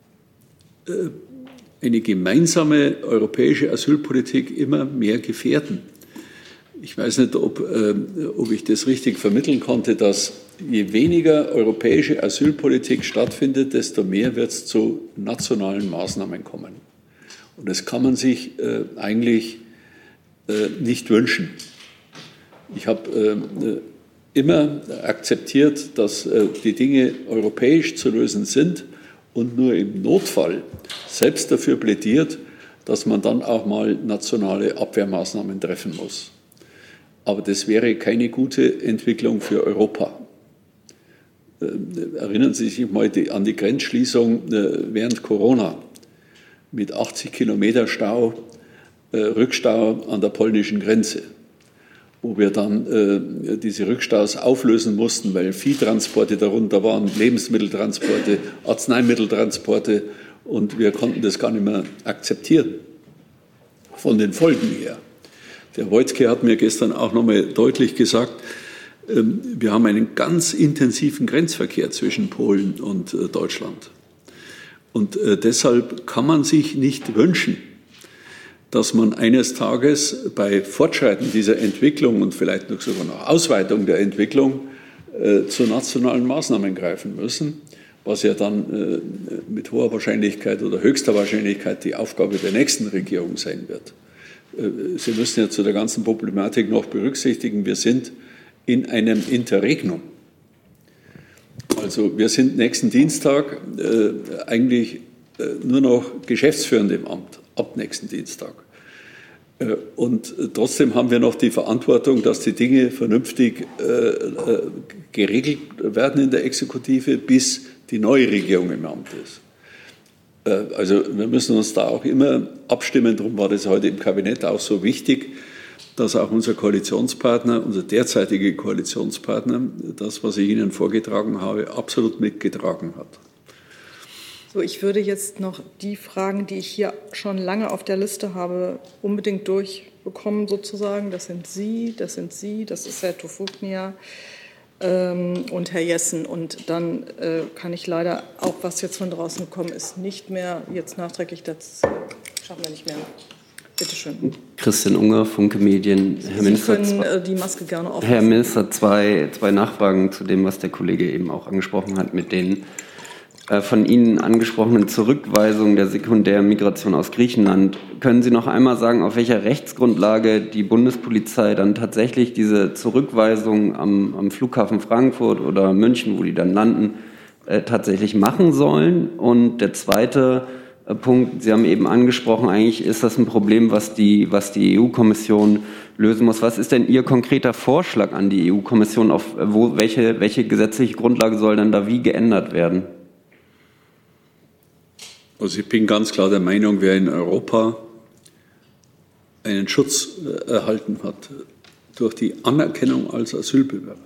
eine gemeinsame europäische Asylpolitik immer mehr gefährden. Ich weiß nicht, ob ich das richtig vermitteln konnte, dass je weniger europäische Asylpolitik stattfindet, desto mehr wird es zu nationalen Maßnahmen kommen. Und das kann man sich eigentlich nicht wünschen. Ich habe immer akzeptiert, dass die Dinge europäisch zu lösen sind und nur im Notfall selbst dafür plädiert, dass man dann auch mal nationale Abwehrmaßnahmen treffen muss. Aber das wäre keine gute Entwicklung für Europa. Erinnern Sie sich mal an die Grenzschließung während Corona mit 80 Kilometer Stau, Rückstau an der polnischen Grenze, wo wir dann diese Rückstaus auflösen mussten, weil Viehtransporte darunter waren, Lebensmitteltransporte, Arzneimitteltransporte, und wir konnten das gar nicht mehr akzeptieren von den Folgen her. Der Wojtke hat mir gestern auch noch mal deutlich gesagt, wir haben einen ganz intensiven Grenzverkehr zwischen Polen und Deutschland. Und deshalb kann man sich nicht wünschen, dass man eines Tages bei Fortschreiten dieser Entwicklung und vielleicht noch sogar noch Ausweitung der Entwicklung zu nationalen Maßnahmen greifen müssen, was ja dann mit hoher Wahrscheinlichkeit oder höchster Wahrscheinlichkeit die Aufgabe der nächsten Regierung sein wird. Sie müssen ja zu der ganzen Problematik noch berücksichtigen, wir sind in einem Interregnum. Also wir sind nächsten Dienstag eigentlich nur noch geschäftsführend im Amt, ab nächsten Dienstag. Und trotzdem haben wir noch die Verantwortung, dass die Dinge vernünftig geregelt werden in der Exekutive, bis die neue Regierung im Amt ist. Also wir müssen uns da auch immer abstimmen, darum war das heute im Kabinett auch so wichtig, dass auch unser Koalitionspartner, unser derzeitiger Koalitionspartner, das, was ich Ihnen vorgetragen habe, absolut mitgetragen hat. So, ich würde jetzt noch die Fragen, die ich hier schon lange auf der Liste habe, unbedingt durchbekommen sozusagen. Das sind Sie, das ist Herr Tofugnia und Herr Jessen. Und dann kann ich leider auch, was jetzt von draußen gekommen ist, nicht mehr jetzt nachträglich, das schaffen wir nicht mehr. Bitte schön. Christian Unger, Funke Medien. Herr Minister, Sie können die Maske gerne aufsetzen. Herr Minister, zwei Nachfragen zu dem, was der Kollege eben auch angesprochen hat, mit den von Ihnen angesprochenen Zurückweisungen der sekundären Migration aus Griechenland. Können Sie noch einmal sagen, auf welcher Rechtsgrundlage die Bundespolizei dann tatsächlich diese Zurückweisung am Flughafen Frankfurt oder München, wo die dann landen, tatsächlich machen sollen? Und der zweite Punkt, Sie haben eben angesprochen, eigentlich ist das ein Problem, was die EU-Kommission lösen muss. Was ist denn Ihr konkreter Vorschlag an die EU-Kommission? Welche gesetzliche Grundlage soll dann da wie geändert werden? Also ich bin ganz klar der Meinung, wer in Europa einen Schutz erhalten hat durch die Anerkennung als Asylbewerber,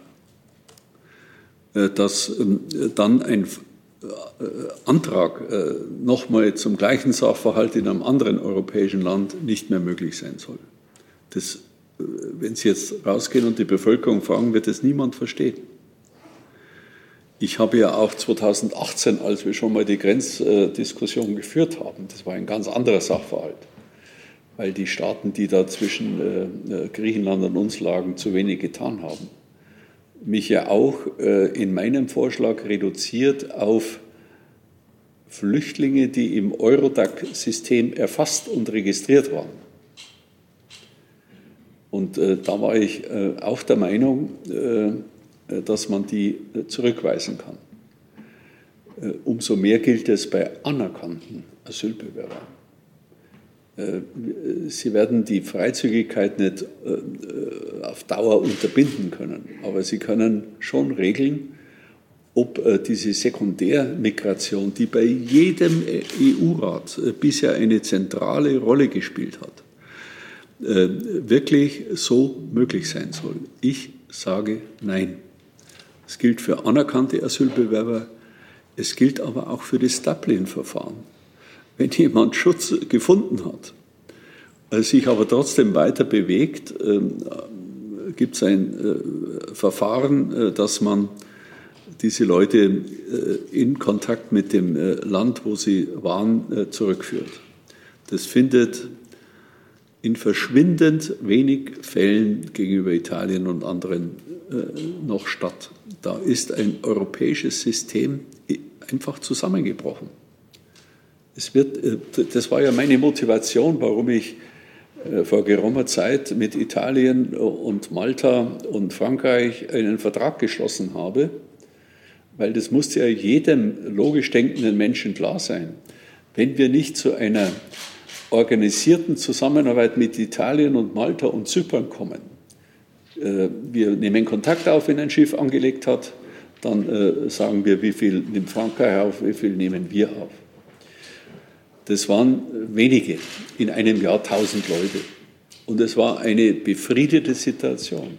dass dann ein Antrag nochmal zum gleichen Sachverhalt in einem anderen europäischen Land nicht mehr möglich sein soll. Das, wenn Sie jetzt rausgehen und die Bevölkerung fragen, wird es niemand verstehen. Ich habe ja auch 2018, als wir schon mal die Grenzdiskussion geführt haben, das war ein ganz anderer Sachverhalt, weil die Staaten, die da zwischen Griechenland und uns lagen, zu wenig getan haben, mich ja auch in meinem Vorschlag reduziert auf Flüchtlinge, die im Eurodac-System erfasst und registriert waren. Und da war ich auch der Meinung, dass man die zurückweisen kann. Umso mehr gilt es bei anerkannten Asylbewerbern. Sie werden die Freizügigkeit nicht auf Dauer unterbinden können, aber Sie können schon regeln, ob diese Sekundärmigration, die bei jedem EU-Rat bisher eine zentrale Rolle gespielt hat, wirklich so möglich sein soll. Ich sage nein. Es gilt für anerkannte Asylbewerber, es gilt aber auch für das Dublin-Verfahren. Wenn jemand Schutz gefunden hat, sich aber trotzdem weiter bewegt, gibt es ein Verfahren, dass man diese Leute in Kontakt mit dem Land, wo sie waren, zurückführt. Das findet in verschwindend wenig Fällen gegenüber Italien und anderen noch statt. Da ist ein europäisches System einfach zusammengebrochen. Das war ja meine Motivation, warum ich vor geraumer Zeit mit Italien und Malta und Frankreich einen Vertrag geschlossen habe, weil das musste ja jedem logisch denkenden Menschen klar sein. Wenn wir nicht zu einer organisierten Zusammenarbeit mit Italien und Malta und Zypern kommen, wir nehmen Kontakt auf, wenn ein Schiff angelegt hat, dann sagen wir, wie viel nimmt Frankreich auf, wie viel nehmen wir auf. Das waren wenige, in einem Jahr 1000 Leute. Und es war eine befriedete Situation.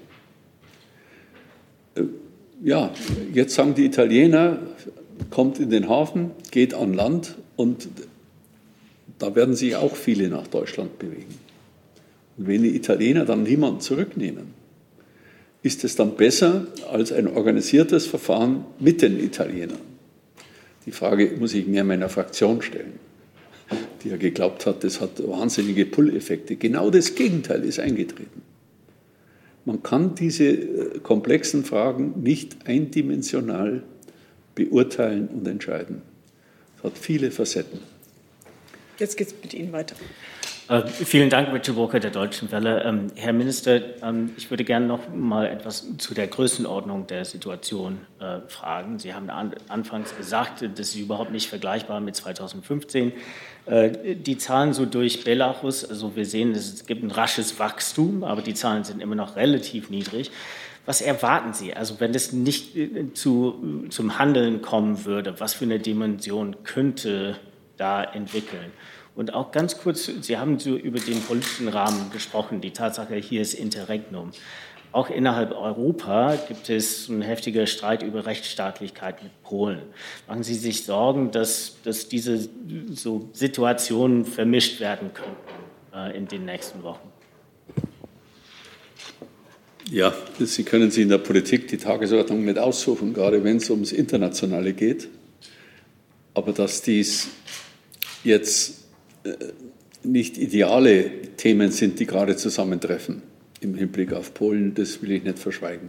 Ja, jetzt sagen die Italiener, kommt in den Hafen, geht an Land und da werden sich auch viele nach Deutschland bewegen. Und wenn die Italiener dann niemanden zurücknehmen, ist es dann besser als ein organisiertes Verfahren mit den Italienern? Die Frage muss ich mir meiner Fraktion stellen, die ja geglaubt hat, das hat wahnsinnige Pull-Effekte. Genau das Gegenteil ist eingetreten. Man kann diese komplexen Fragen nicht eindimensional beurteilen und entscheiden. Es hat viele Facetten. Jetzt geht es mit Ihnen weiter. Vielen Dank, Richard Walker der Deutschen Welle. Herr Minister, ich würde gerne noch mal etwas zu der Größenordnung der Situation fragen. Sie haben anfangs gesagt, das ist überhaupt nicht vergleichbar mit 2015. Die Zahlen so durch Belarus, also wir sehen, es gibt ein rasches Wachstum, aber die Zahlen sind immer noch relativ niedrig. Was erwarten Sie? Also wenn es nicht zum Handeln kommen würde, was für eine Dimension könnte da entwickeln? Und auch ganz kurz, Sie haben so über den politischen Rahmen gesprochen, die Tatsache, hier ist Interregnum. Auch innerhalb Europa gibt es einen heftigen Streit über Rechtsstaatlichkeit mit Polen. Machen Sie sich Sorgen, dass diese so Situationen vermischt werden könnten in den nächsten Wochen? Ja, Sie können sich in der Politik die Tagesordnung nicht aussuchen, gerade wenn es ums Internationale geht. Aber dass dies jetzt nicht ideale Themen sind, die gerade zusammentreffen im Hinblick auf Polen, das will ich nicht verschweigen.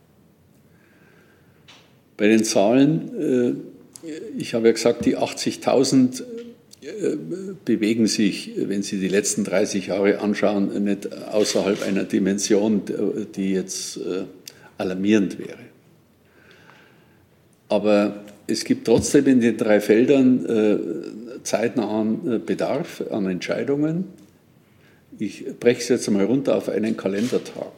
Bei den Zahlen, ich habe ja gesagt, die 80.000 bewegen sich, wenn Sie die letzten 30 Jahre anschauen, nicht außerhalb einer Dimension, die jetzt alarmierend wäre. Aber es gibt trotzdem in den 3 Feldern zeitnahen Bedarf an Entscheidungen. Ich breche es jetzt einmal runter auf einen Kalendertag.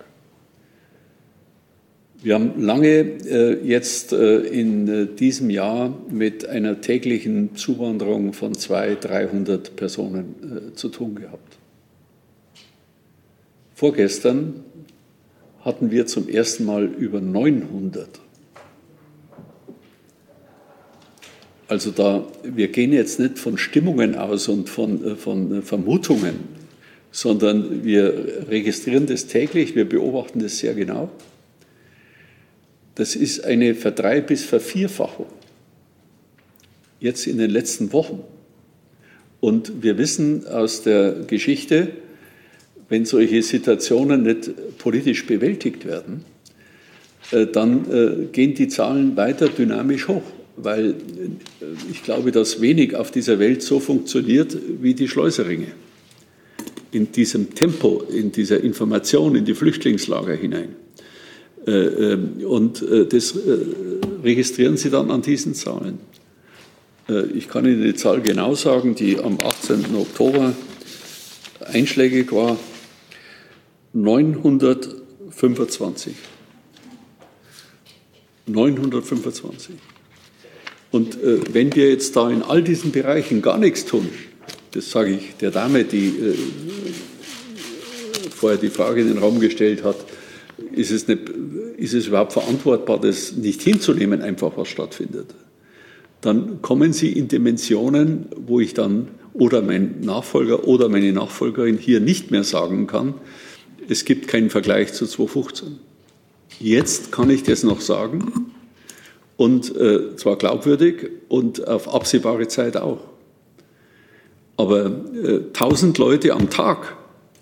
Wir haben lange jetzt in diesem Jahr mit einer täglichen Zuwanderung von 200-300 Personen zu tun gehabt. Vorgestern hatten wir zum ersten Mal über 900. Also wir gehen jetzt nicht von Stimmungen aus und von Vermutungen, sondern wir registrieren das täglich, wir beobachten das sehr genau. Das ist eine Verdrei- bis Vervierfachung jetzt in den letzten Wochen. Und wir wissen aus der Geschichte, wenn solche Situationen nicht politisch bewältigt werden, dann gehen die Zahlen weiter dynamisch hoch. Weil ich glaube, dass wenig auf dieser Welt so funktioniert wie die Schleuseringe. In diesem Tempo, in dieser Information in die Flüchtlingslager hinein. Und das registrieren Sie dann an diesen Zahlen. Ich kann Ihnen die Zahl genau sagen, die am 18. Oktober einschlägig war: 925. 925. Und wenn wir jetzt da in all diesen Bereichen gar nichts tun, das sage ich der Dame, die vorher die Frage in den Raum gestellt hat, ist es überhaupt verantwortbar, das nicht hinzunehmen, einfach was stattfindet, dann kommen Sie in Dimensionen, wo ich dann oder mein Nachfolger oder meine Nachfolgerin hier nicht mehr sagen kann, es gibt keinen Vergleich zu 2015. Jetzt kann ich das noch sagen. Und zwar glaubwürdig und auf absehbare Zeit auch. Aber 1000 Leute am Tag,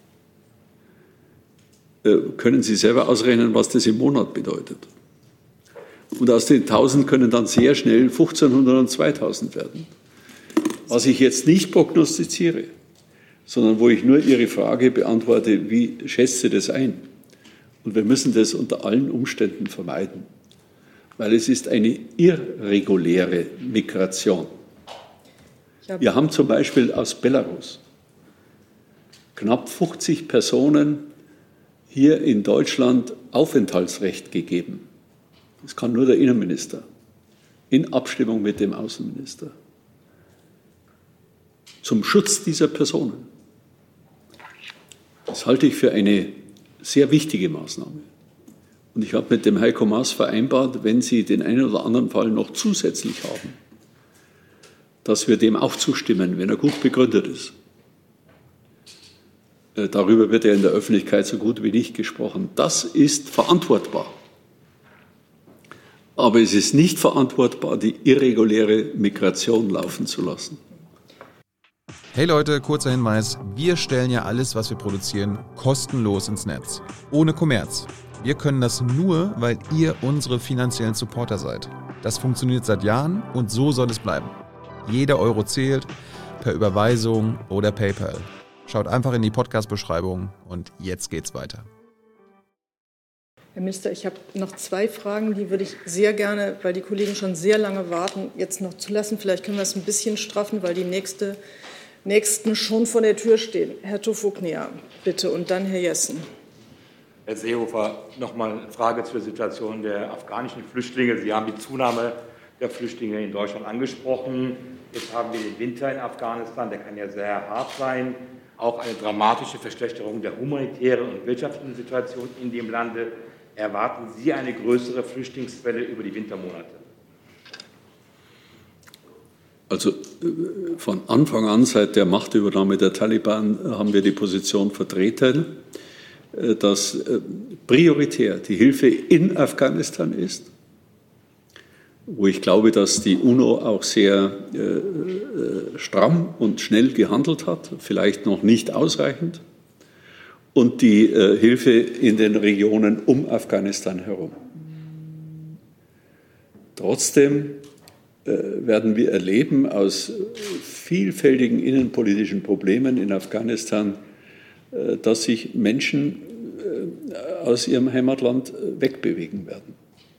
können Sie selber ausrechnen, was das im Monat bedeutet. Und aus den 1000 können dann sehr schnell 1500 und 2000 werden. Was ich jetzt nicht prognostiziere, sondern wo ich nur Ihre Frage beantworte, wie schätzt Sie das ein? Und wir müssen das unter allen Umständen vermeiden. Weil es ist eine irreguläre Migration. Wir haben zum Beispiel aus Belarus knapp 50 Personen hier in Deutschland Aufenthaltsrecht gegeben. Das kann nur der Innenminister in Abstimmung mit dem Außenminister. Zum Schutz dieser Personen. Das halte ich für eine sehr wichtige Maßnahme. Und ich habe mit dem Heiko Maas vereinbart, wenn Sie den einen oder anderen Fall noch zusätzlich haben, dass wir dem auch zustimmen, wenn er gut begründet ist. Darüber wird ja in der Öffentlichkeit so gut wie nicht gesprochen. Das ist verantwortbar. Aber es ist nicht verantwortbar, die irreguläre Migration laufen zu lassen. Hey Leute, kurzer Hinweis. Wir stellen ja alles, was wir produzieren, kostenlos ins Netz. Ohne Kommerz. Wir können das nur, weil ihr unsere finanziellen Supporter seid. Das funktioniert seit Jahren und so soll es bleiben. Jeder Euro zählt, per Überweisung oder PayPal. Schaut einfach in die Podcast-Beschreibung und jetzt geht's weiter. Herr Minister, ich habe noch 2 Fragen, die würde ich sehr gerne, weil die Kollegen schon sehr lange warten, jetzt noch zulassen. Vielleicht können wir es ein bisschen straffen, weil die nächsten schon vor der Tür stehen. Herr Tofugnia, bitte, und dann Herr Jessen. Herr Seehofer, noch mal eine Frage zur Situation der afghanischen Flüchtlinge. Sie haben die Zunahme der Flüchtlinge in Deutschland angesprochen. Jetzt haben wir den Winter in Afghanistan, der kann ja sehr hart sein. Auch eine dramatische Verschlechterung der humanitären und wirtschaftlichen Situation in dem Lande. Erwarten Sie eine größere Flüchtlingswelle über die Wintermonate? Also von Anfang an, seit der Machtübernahme der Taliban, haben wir die Position vertreten, dass prioritär die Hilfe in Afghanistan ist, wo ich glaube, dass die UNO auch sehr stramm und schnell gehandelt hat, vielleicht noch nicht ausreichend, und die Hilfe in den Regionen um Afghanistan herum. Trotzdem werden wir erleben, aus vielfältigen innenpolitischen Problemen in Afghanistan, dass sich Menschen aus ihrem Heimatland wegbewegen werden.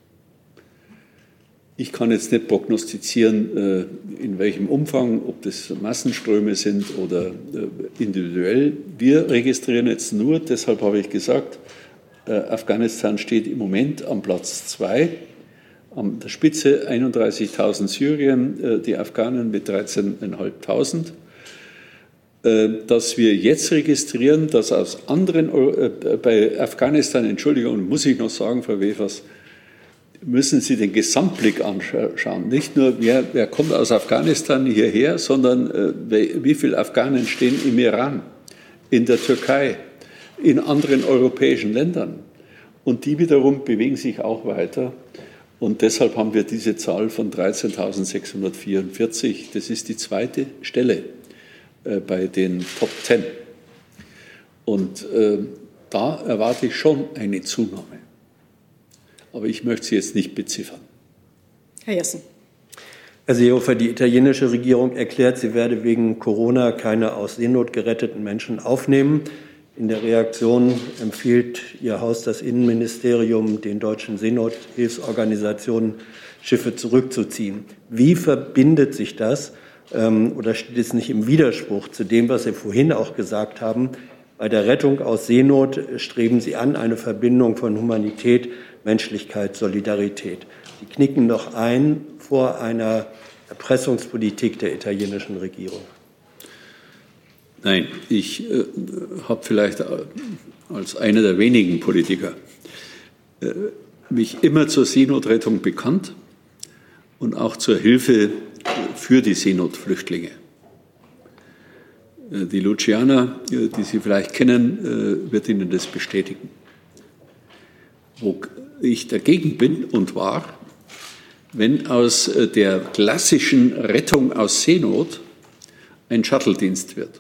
Ich kann jetzt nicht prognostizieren, in welchem Umfang, ob das Massenströme sind oder individuell. Wir registrieren jetzt nur, deshalb habe ich gesagt, Afghanistan steht im Moment am Platz 2, an der Spitze 31.000 Syrien, die Afghanen mit 13.500. Dass wir jetzt registrieren, dass aus anderen, bei Afghanistan, Entschuldigung, muss ich noch sagen, Frau Wefers, müssen Sie den Gesamtblick anschauen. Nicht nur, wer kommt aus Afghanistan hierher, sondern wie viele Afghanen stehen im Iran, in der Türkei, in anderen europäischen Ländern. Und die wiederum bewegen sich auch weiter. Und deshalb haben wir diese Zahl von 13.644. Das ist die zweite Stelle bei den Top 10. Und da erwarte ich schon eine Zunahme. Aber ich möchte sie jetzt nicht beziffern. Herr Jessen. Herr Seehofer, die italienische Regierung erklärt, sie werde wegen Corona keine aus Seenot geretteten Menschen aufnehmen. In der Reaktion empfiehlt Ihr Haus, das Innenministerium, den deutschen Seenothilfsorganisationen Schiffe zurückzuziehen. Wie verbindet sich das oder steht es nicht im Widerspruch zu dem, was Sie vorhin auch gesagt haben? Bei der Rettung aus Seenot streben Sie an, eine Verbindung von Humanität, Menschlichkeit, Solidarität. Sie knicken noch ein vor einer Erpressungspolitik der italienischen Regierung. Nein, ich habe vielleicht als einer der wenigen Politiker mich immer zur Seenotrettung bekannt und auch zur Hilfe für die Seenotflüchtlinge. Die Luciana, die Sie vielleicht kennen, wird Ihnen das bestätigen. Wo ich dagegen bin und war, wenn aus der klassischen Rettung aus Seenot ein Shuttle-Dienst wird,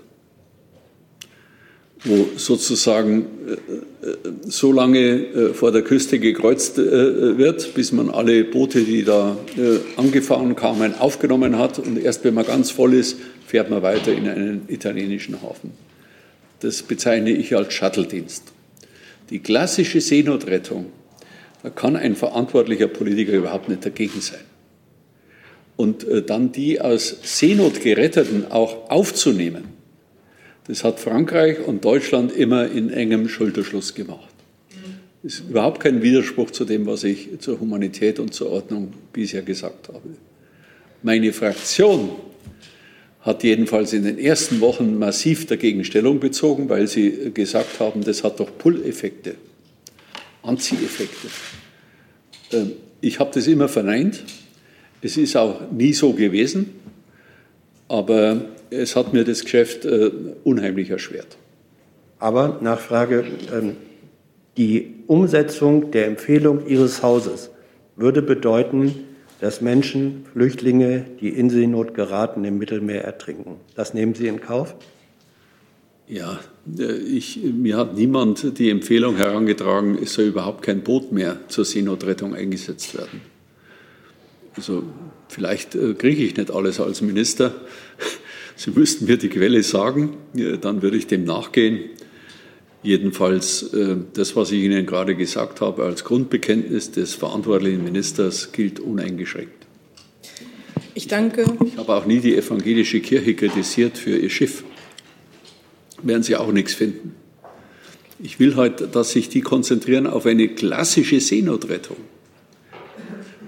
wo sozusagen so lange vor der Küste gekreuzt wird, bis man alle Boote, die da angefahren kamen, aufgenommen hat. Und erst wenn man ganz voll ist, fährt man weiter in einen italienischen Hafen. Das bezeichne ich als Shuttle-Dienst. Die klassische Seenotrettung, da kann ein verantwortlicher Politiker überhaupt nicht dagegen sein. Und dann die aus Seenot Geretteten auch aufzunehmen, das hat Frankreich und Deutschland immer in engem Schulterschluss gemacht. Das ist überhaupt kein Widerspruch zu dem, was ich zur Humanität und zur Ordnung bisher gesagt habe. Meine Fraktion hat jedenfalls in den ersten Wochen massiv dagegen Stellung bezogen, weil sie gesagt haben, das hat doch Pull-Effekte, Anzieheffekte. Ich habe das immer verneint. Es ist auch nie so gewesen, aber es hat mir das Geschäft unheimlich erschwert. Aber Nachfrage, die Umsetzung der Empfehlung Ihres Hauses würde bedeuten, dass Menschen, Flüchtlinge, die in Seenot geraten, im Mittelmeer ertrinken. Das nehmen Sie in Kauf? Ja, mir hat niemand die Empfehlung herangetragen, es soll überhaupt kein Boot mehr zur Seenotrettung eingesetzt werden. Also vielleicht kriege ich nicht alles als Minister. Sie müssten mir die Quelle sagen, dann würde ich dem nachgehen. Jedenfalls, das, was ich Ihnen gerade gesagt habe, als Grundbekenntnis des verantwortlichen Ministers gilt uneingeschränkt. Ich danke. Ich habe auch nie die evangelische Kirche kritisiert für ihr Schiff. Werden Sie auch nichts finden. Ich will halt, dass sich die konzentrieren auf eine klassische Seenotrettung,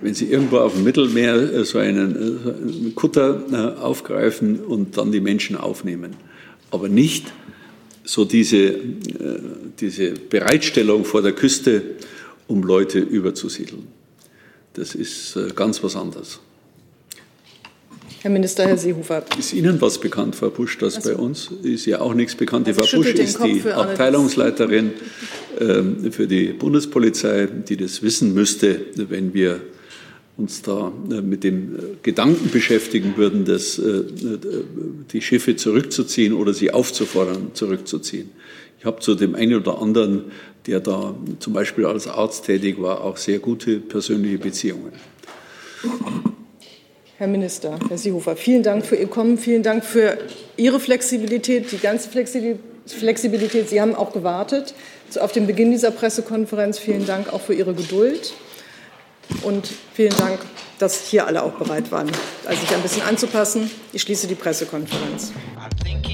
wenn Sie irgendwo auf dem Mittelmeer so einen Kutter aufgreifen und dann die Menschen aufnehmen. Aber nicht so diese Bereitstellung vor der Küste, um Leute überzusiedeln. Das ist ganz was anderes. Herr Minister, Herr Seehofer. Ist Ihnen was bekannt, Frau Busch, das bei uns? Ist ja auch nichts bekannt. Die Frau Busch ist die Abteilungsleiterin für die Bundespolizei, die das wissen müsste, wenn wir uns da mit dem Gedanken beschäftigen würden, die Schiffe zurückzuziehen oder sie aufzufordern, zurückzuziehen. Ich habe zu dem einen oder anderen, der da zum Beispiel als Arzt tätig war, auch sehr gute persönliche Beziehungen. Herr Minister, Herr Seehofer, vielen Dank für Ihr Kommen, vielen Dank für Ihre Flexibilität, die ganze Flexibilität. Sie haben auch gewartet auf den Beginn dieser Pressekonferenz. Vielen dank auch für Ihre Geduld und vielen Dank, dass hier alle auch bereit waren, sich ein bisschen anzupassen. Ich schließe die Pressekonferenz.